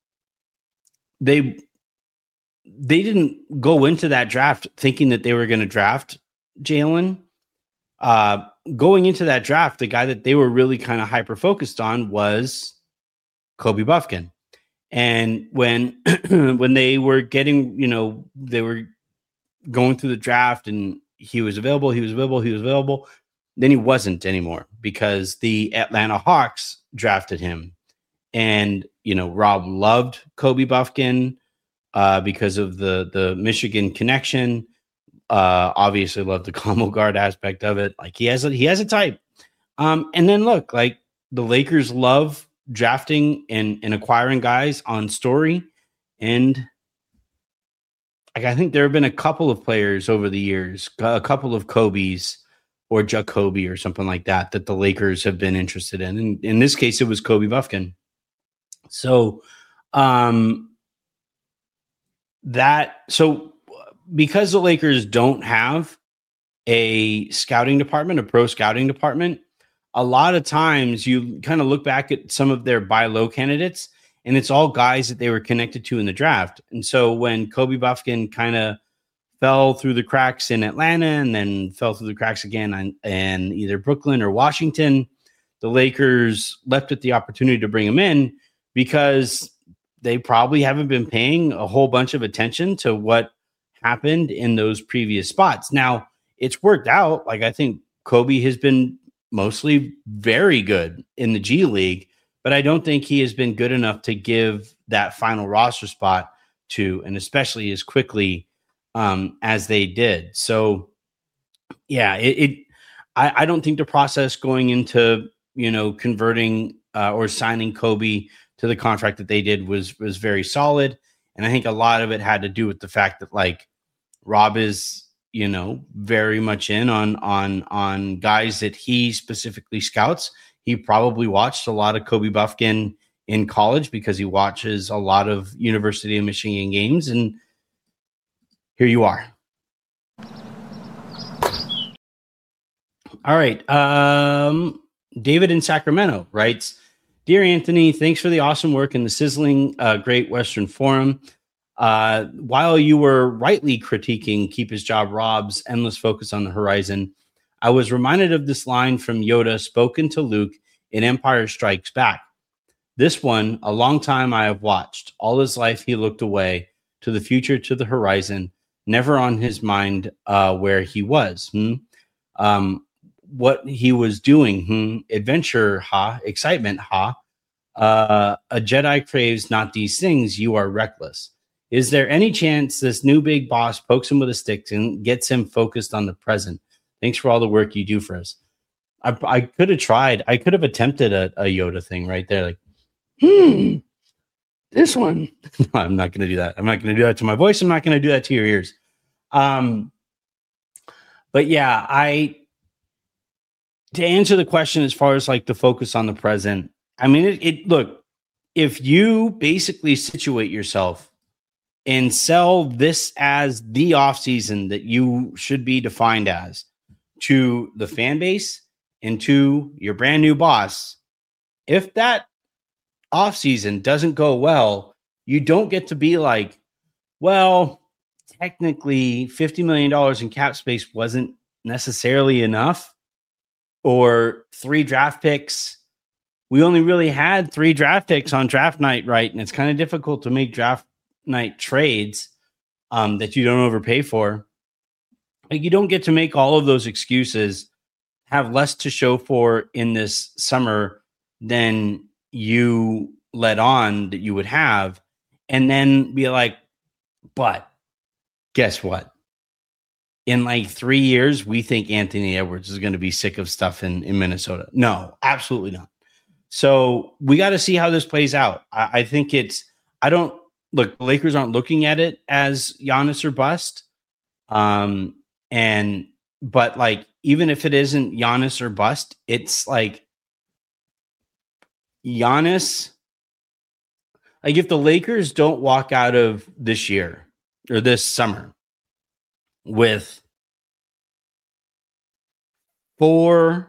they they didn't go into that draft thinking that they were going to draft Jalen. Uh, going into that draft, the guy that they were really kind of hyper focused on was Kobe Bufkin. And when when they were getting, you know, they were going through the draft and he was available, he was available, he was available, then he wasn't anymore because the Atlanta Hawks drafted him. And, you know, Rob loved Kobe Bufkin uh, because of the, the Michigan connection. Uh, obviously loved the combo guard aspect of it. Like he has a, he has a type. Um, and then look, like the Lakers love drafting and, and acquiring guys on story. And like, I think there have been a couple of players over the years, a couple of Kobe's or Jacoby or something like that, that the Lakers have been interested in. And in this case, it was Kobe Bufkin. So um, that, so because the Lakers don't have a scouting department, a pro scouting department, a lot of times you kind of look back at some of their buy low candidates and it's all guys that they were connected to in the draft. And so when Kobe Bufkin kind of fell through the cracks in Atlanta and then fell through the cracks again on, in either Brooklyn or Washington, the Lakers leapt at the opportunity to bring him in because they probably haven't been paying a whole bunch of attention to what happened in those previous spots. Now it's worked out. Like I think Kobe has been mostly very good in the G League, but I don't think he has been good enough to give that final roster spot to, and especially as quickly um, as they did. So yeah, it, it I, I don't think the process going into, you know, converting uh, or signing Kobe to the contract that they did was, was very solid. And I think a lot of it had to do with the fact that like Rob is, you know, very much in on, on, on guys that he specifically scouts. He probably watched a lot of Kobe Bufkin in college because he watches a lot of University of Michigan games. And here you are. All right. Um, David in Sacramento writes, Dear Anthony, thanks for the awesome work in the sizzling uh, Great Western Forum. Uh, while you were rightly critiquing Keep His Job Rob's endless focus on the horizon, I was reminded of this line from Yoda spoken to Luke in Empire Strikes Back. This one, a long time I have watched. All his life he looked away to the future, to the horizon, never on his mind uh, where he was. Hmm? Um, what he was doing. Hmm, adventure, ha, excitement, ha. Uh, a Jedi craves not these things. You are reckless. Is there any chance this new big boss pokes him with a stick and gets him focused on the present? Thanks for all the work you do for us. I, I could have tried. I could have attempted a, a Yoda thing right there. Like, hmm, this one. No, I'm not going to do that. I'm not going to do that to my voice. I'm not going to do that to your ears. Um, but yeah, I, to answer the question as far as like the focus on the present, I mean, it, it look, if you basically situate yourself and sell this as the offseason that you should be defined as to the fan base and to your brand new boss, if that offseason doesn't go well, you don't get to be like, well, technically fifty million dollars in cap space wasn't necessarily enough, or three draft picks. We only really had three draft picks on draft night, right? And it's kind of difficult to make draft night trades um, that you don't overpay for. Like, you don't get to make all of those excuses, have less to show for in this summer than you let on that you would have, and then be like, but guess what? In like three years, we think Anthony Edwards is going to be sick of stuff in, in Minnesota. No, absolutely not. So we got to see how this plays out. I, I think it's, I don't, look, the Lakers aren't looking at it as Giannis or bust. Um, and, but like, even if it isn't Giannis or bust, it's like Giannis, like if the Lakers don't walk out of this year or this summer with four,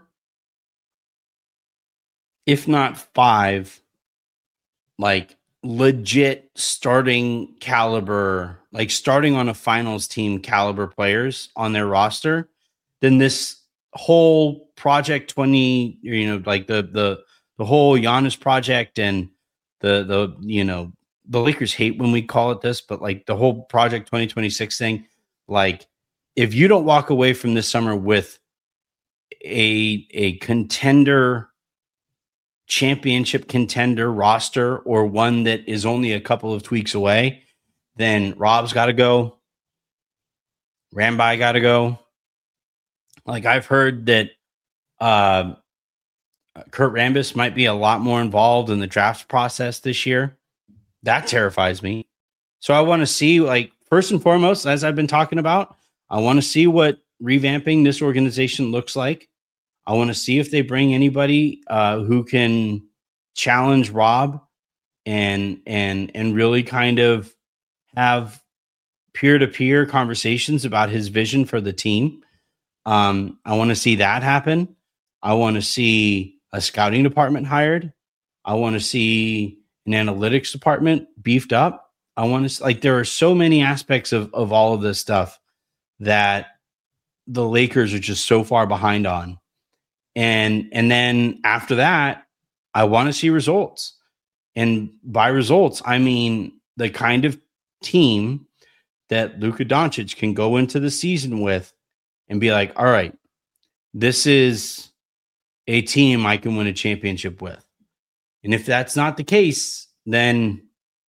if not five, like legit starting caliber, like starting on a finals team caliber players on their roster, then this whole project twenty, you know, like the the the whole Giannis project and the the you know, the Lakers hate when we call it this, but like the whole project twenty twenty-six thing, like if you don't walk away from this summer with a a contender, championship contender roster, or one that is only a couple of tweaks away, then Rob's got to go. Ramby got to go. Like, I've heard that uh, Kurt Rambis might be a lot more involved in the draft process this year. That terrifies me. So I want to see, like, first and foremost, as I've been talking about, I want to see what revamping this organization looks like. I want to see if they bring anybody uh, who can challenge Rob and and and really kind of have peer-to-peer conversations about his vision for the team. Um, I want to see that happen. I want to see a scouting department hired. I want to see an analytics department beefed up. I want to, like, there are so many aspects of, of all of this stuff that the Lakers are just so far behind on. And, and then after that, I want to see results. And by results, I mean the kind of team that Luka Doncic can go into the season with and be like, all right, this is a team I can win a championship with. And if that's not the case, then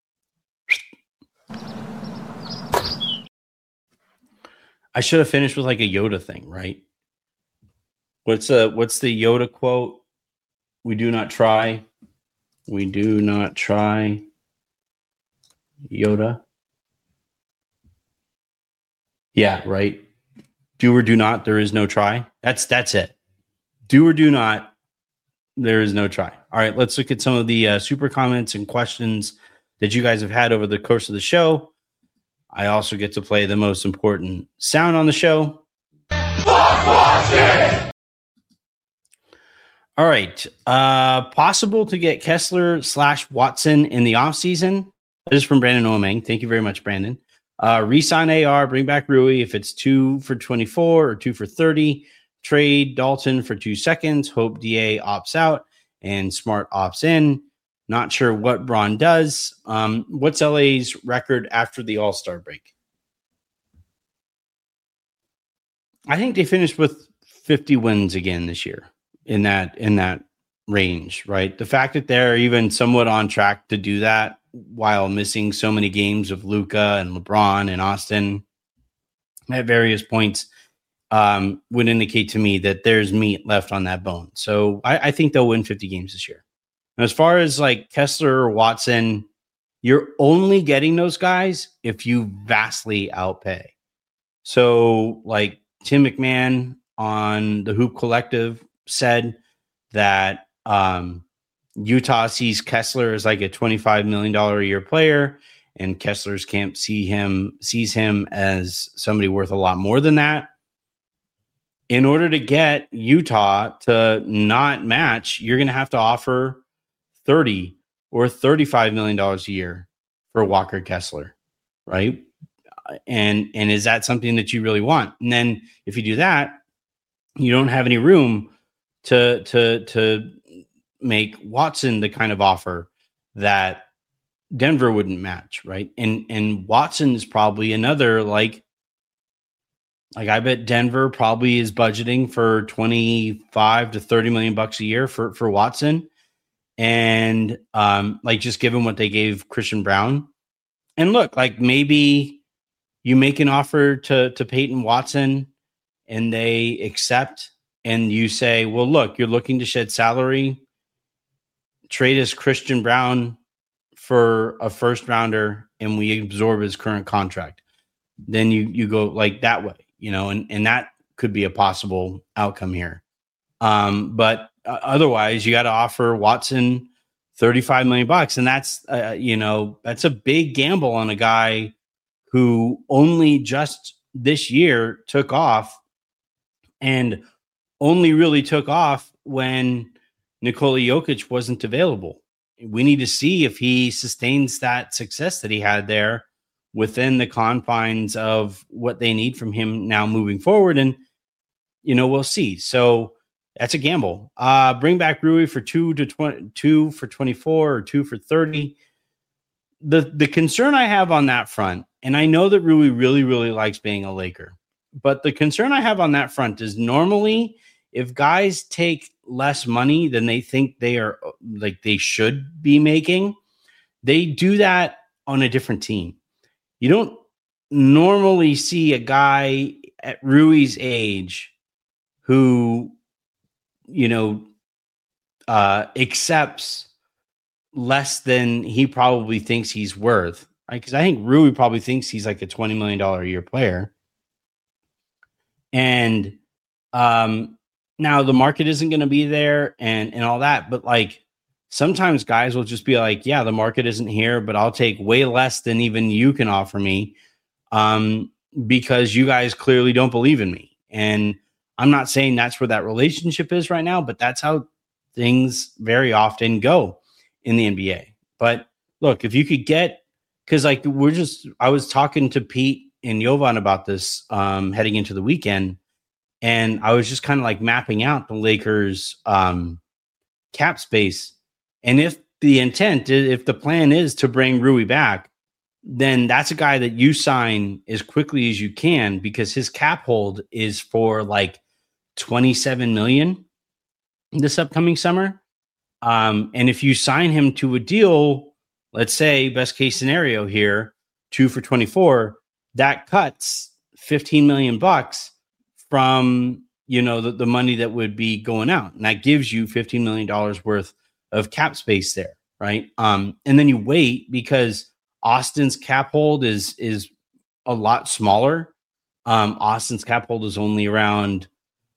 I should have finished with like a Yoda thing, right? What's uh what's the Yoda quote? We do not try. We do not try. Yoda. Yeah, right. Do or do not, there is no try. That's that's it. Do or do not, there is no try. All right, let's look at some of the uh, super comments and questions that you guys have had over the course of the show. I also get to play the most important sound on the show. All right. Uh, possible to get Kessler slash Watson in the offseason. This is from Brandon Omeng. Thank you very much, Brandon. Uh, Resign A R, bring back Rui if it's two for twenty-four or two for thirty. Trade Dalton for two seconds. Hope D A opts out and Smart opts in. Not sure what Braun does. Um, what's L A's record after the All-Star break? I think they finished with fifty wins again this year in that in that range, right? The fact that they're even somewhat on track to do that while missing so many games of Luka and LeBron and Austin at various points um, would indicate to me that there's meat left on that bone. So I, I think they'll win fifty games this year. And as far as like Kessler or Watson, you're only getting those guys if you vastly outpay. So like Tim McMahon on the Hoop Collective said that um, Utah sees Kessler as like a twenty-five million dollars a year player, and Kessler's camp see him sees him as somebody worth a lot more than that. In order to get Utah to not match, you're going to have to offer thirty or thirty-five million dollars a year for Walker Kessler, right? And and is that something that you really want? And then if you do that, you don't have any room to to to make Watson the kind of offer that Denver wouldn't match, right? And and Watson is probably another like like I bet Denver probably is budgeting for twenty-five to thirty million bucks a year for for Watson. And um like just given what they gave Christian Brown. And look, like maybe you make an offer to to Peyton Watson and they accept, and you say, well, look, you're looking to shed salary, trade us Christian Brown for a first rounder, and we absorb his current contract. Then you you go like that way, you know, and, and that could be a possible outcome here. Um, but uh, otherwise, you got to offer Watson thirty-five million bucks, and that's uh, you know that's a big gamble on a guy who only just this year took off, and only really took off when Nikola Jokic wasn't available. We need to see if he sustains that success that he had there within the confines of what they need from him now moving forward. And, you know, we'll see. So that's a gamble. Uh, bring back Rui for two to twenty, two for twenty-four or two for thirty. The, the concern I have on that front, and I know that Rui really, really likes being a Laker, but the concern I have on that front is normally if guys take less money than they think they are like they should be making, they do that on a different team. You don't normally see a guy at Rui's age who, you know, uh, accepts less than he probably thinks he's worth, right? Because I think Rui probably thinks he's like a twenty million dollars a year player. And um, now the market isn't going to be there and, and all that, but like sometimes guys will just be like, yeah, the market isn't here, but I'll take way less than even you can offer me um, because you guys clearly don't believe in me. And I'm not saying that's where that relationship is right now, but that's how things very often go in the N B A. But look, if you could get, because like we're just, I was talking to Pete and Jovan about this um, heading into the weekend, and I was just kind of like mapping out the Lakers um, cap space. And if the intent, if the plan is to bring Rui back, then that's a guy that you sign as quickly as you can because his cap hold is for like twenty-seven million this upcoming summer. Um, and if you sign him to a deal, let's say best case scenario here, two for twenty-four, that cuts fifteen million bucks from, you know, the, the money that would be going out. And that gives you fifteen million dollars worth of cap space there. Right. Um, and then you wait because Austin's cap hold is, is a lot smaller. Um, Austin's cap hold is only around,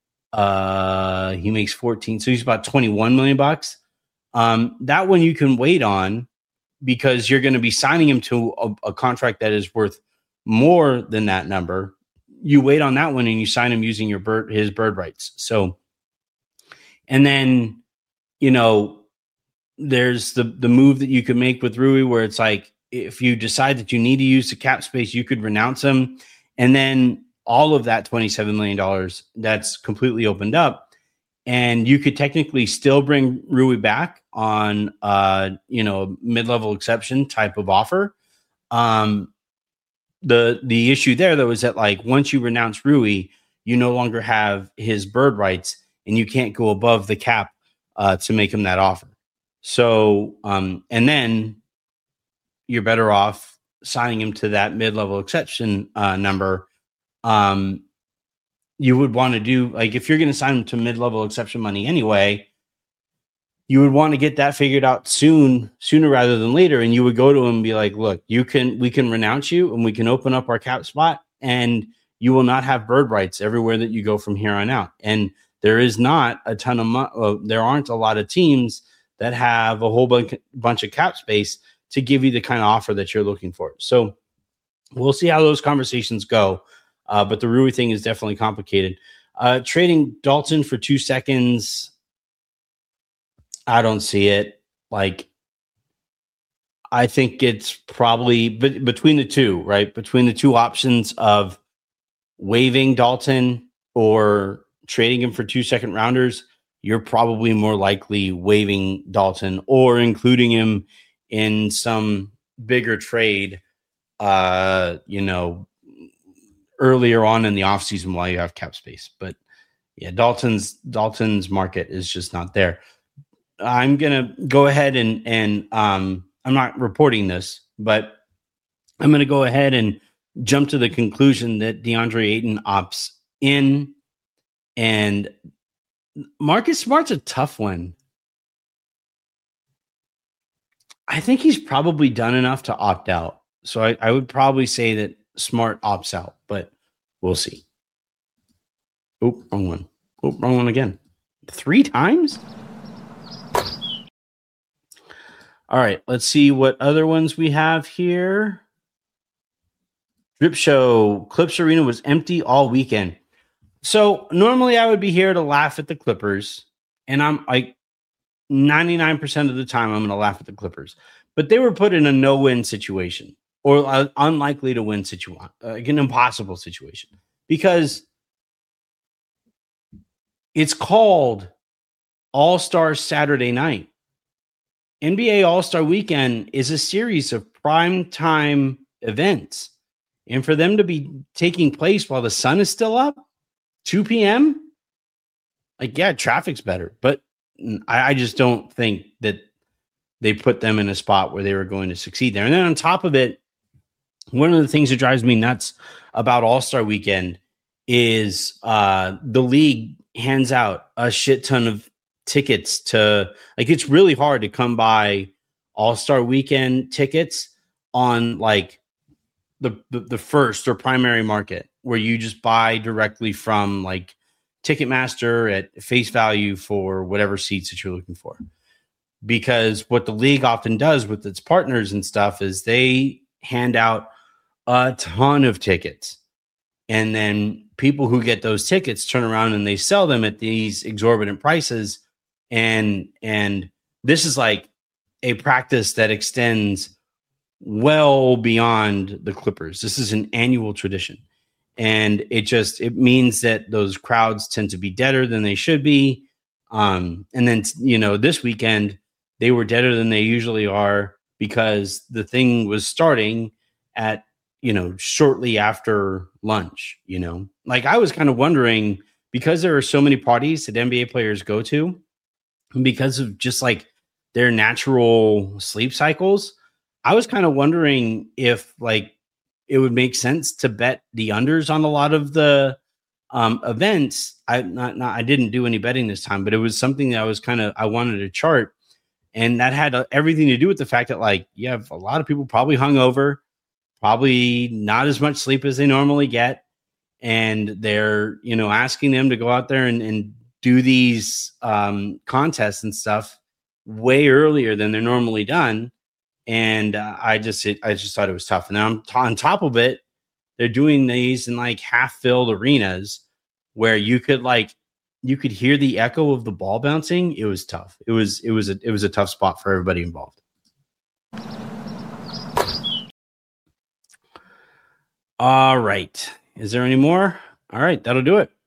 uh, he makes fourteen. So he's about twenty-one million bucks. Um, that one you can wait on because you're going to be signing him to a, a contract that is worth more than that number. You wait on that one and you sign him using your bird, his bird rights. So, and then, you know, there's the, the move that you could make with Rui where it's like, if you decide that you need to use the cap space, you could renounce him. And then all of that twenty-seven million dollars that's completely opened up. And you could technically still bring Rui back on, uh, you know, mid-level exception type of offer. Um, The the issue there, though, is that like once you renounce Rui, you no longer have his bird rights, and you can't go above the cap uh, to make him that offer. So, um, and then you're better off signing him to that mid-level exception uh, number. Um, you would want to do, like, if you're going to sign him to mid-level exception money anyway, you would want to get that figured out soon, sooner rather than later. And you would go to him and be like, look, you can, we can renounce you and we can open up our cap spot, and you will not have bird rights everywhere that you go from here on out. And there is not a ton of, mo- uh, there aren't a lot of teams that have a whole bunch, bunch of cap space to give you the kind of offer that you're looking for. So we'll see how those conversations go. Uh, but the Rui thing is definitely complicated. Uh, trading Dalton for two seconds, I don't see it. Like, I think it's probably be- between the two, right? Between the two options of waiving Dalton or trading him for two second rounders, you're probably more likely waiving Dalton or including him in some bigger trade, uh, you know, earlier on in the offseason while you have cap space. But yeah, Dalton's Dalton's market is just not there. I'm gonna go ahead and and um, I'm not reporting this, but I'm gonna go ahead and jump to the conclusion that DeAndre Ayton opts in, and Marcus Smart's a tough one. I think he's probably done enough to opt out. So I, I would probably say that Smart opts out, but we'll see. Oh, wrong one. Oh, wrong one again. Three times? All right, let's see what other ones we have here. Drip Show, Clips Arena was empty all weekend. So normally I would be here to laugh at the Clippers, and I'm like ninety-nine percent of the time I'm going to laugh at the Clippers. But they were put in a no-win situation, or uh, unlikely to win situation, uh, like an impossible situation, because it's called All-Star Saturday Night. N B A All-Star Weekend is a series of prime time events. And for them to be taking place while the sun is still up, two p.m., like, yeah, traffic's better. But I, I just don't think that they put them in a spot where they were going to succeed there. And then on top of it, one of the things that drives me nuts about All-Star Weekend is uh, the league hands out a shit ton of tickets to, like, it's really hard to come by All-Star Weekend tickets on like the, the the first or primary market, where you just buy directly from like Ticketmaster at face value for whatever seats that you're looking for. Because what the league often does with its partners and stuff is they hand out a ton of tickets, and then people who get those tickets turn around and they sell them at these exorbitant prices. And, and this is like a practice that extends well beyond the Clippers. This is an annual tradition. And it just, it means that those crowds tend to be deader than they should be. Um, and then, you know, this weekend, they were deader than they usually are because the thing was starting at, you know, shortly after lunch, you know, like I was kind of wondering, because there are so many parties that N B A players go to, because of just like their natural sleep cycles, I was kind of wondering if like it would make sense to bet the unders on a lot of the um, events. I not, not I didn't do any betting this time, but it was something that I was kind of I wanted to chart, and that had uh, everything to do with the fact that like you have a lot of people probably hungover, probably not as much sleep as they normally get, and they're, you know, asking them to go out there and, and do these um, contests and stuff way earlier than they're normally done. And uh, I just, it, I just thought it was tough. And then on, on top of it, they're doing these in like half filled arenas where you could like, you could hear the echo of the ball bouncing. It was tough. It was, it was, a, it was a tough spot for everybody involved. All right. Is there any more? All right. That'll do it.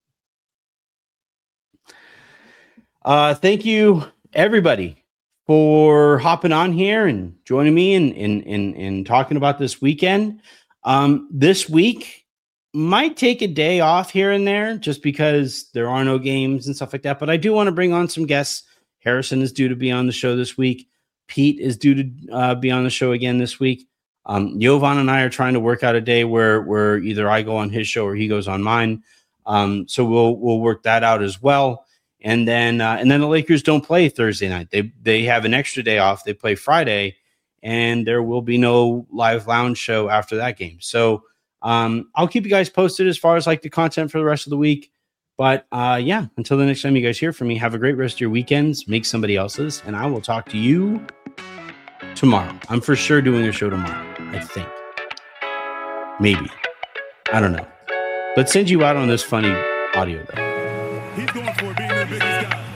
Uh, thank you, everybody, for hopping on here and joining me and in, in, in, in talking about this weekend. Um, this week, might take a day off here and there just because there are no games and stuff like that. But I do want to bring on some guests. Harrison is due to be on the show this week. Pete is due to uh, be on the show again this week. Um, Jovan and I are trying to work out a day where where either I go on his show or he goes on mine. Um, so we'll we'll work that out as well. And then uh, and then the Lakers don't play Thursday night. They they have an extra day off. They play Friday, and there will be no live lounge show after that game. So um, I'll keep you guys posted as far as like the content for the rest of the week. But uh, yeah, until the next time you guys hear from me, have a great rest of your weekends. Make somebody else's, and I will talk to you tomorrow. I'm for sure doing a show tomorrow. I think. Maybe. I don't know. Let's send you out on this funny audio, though. He's going for being the biggest guy.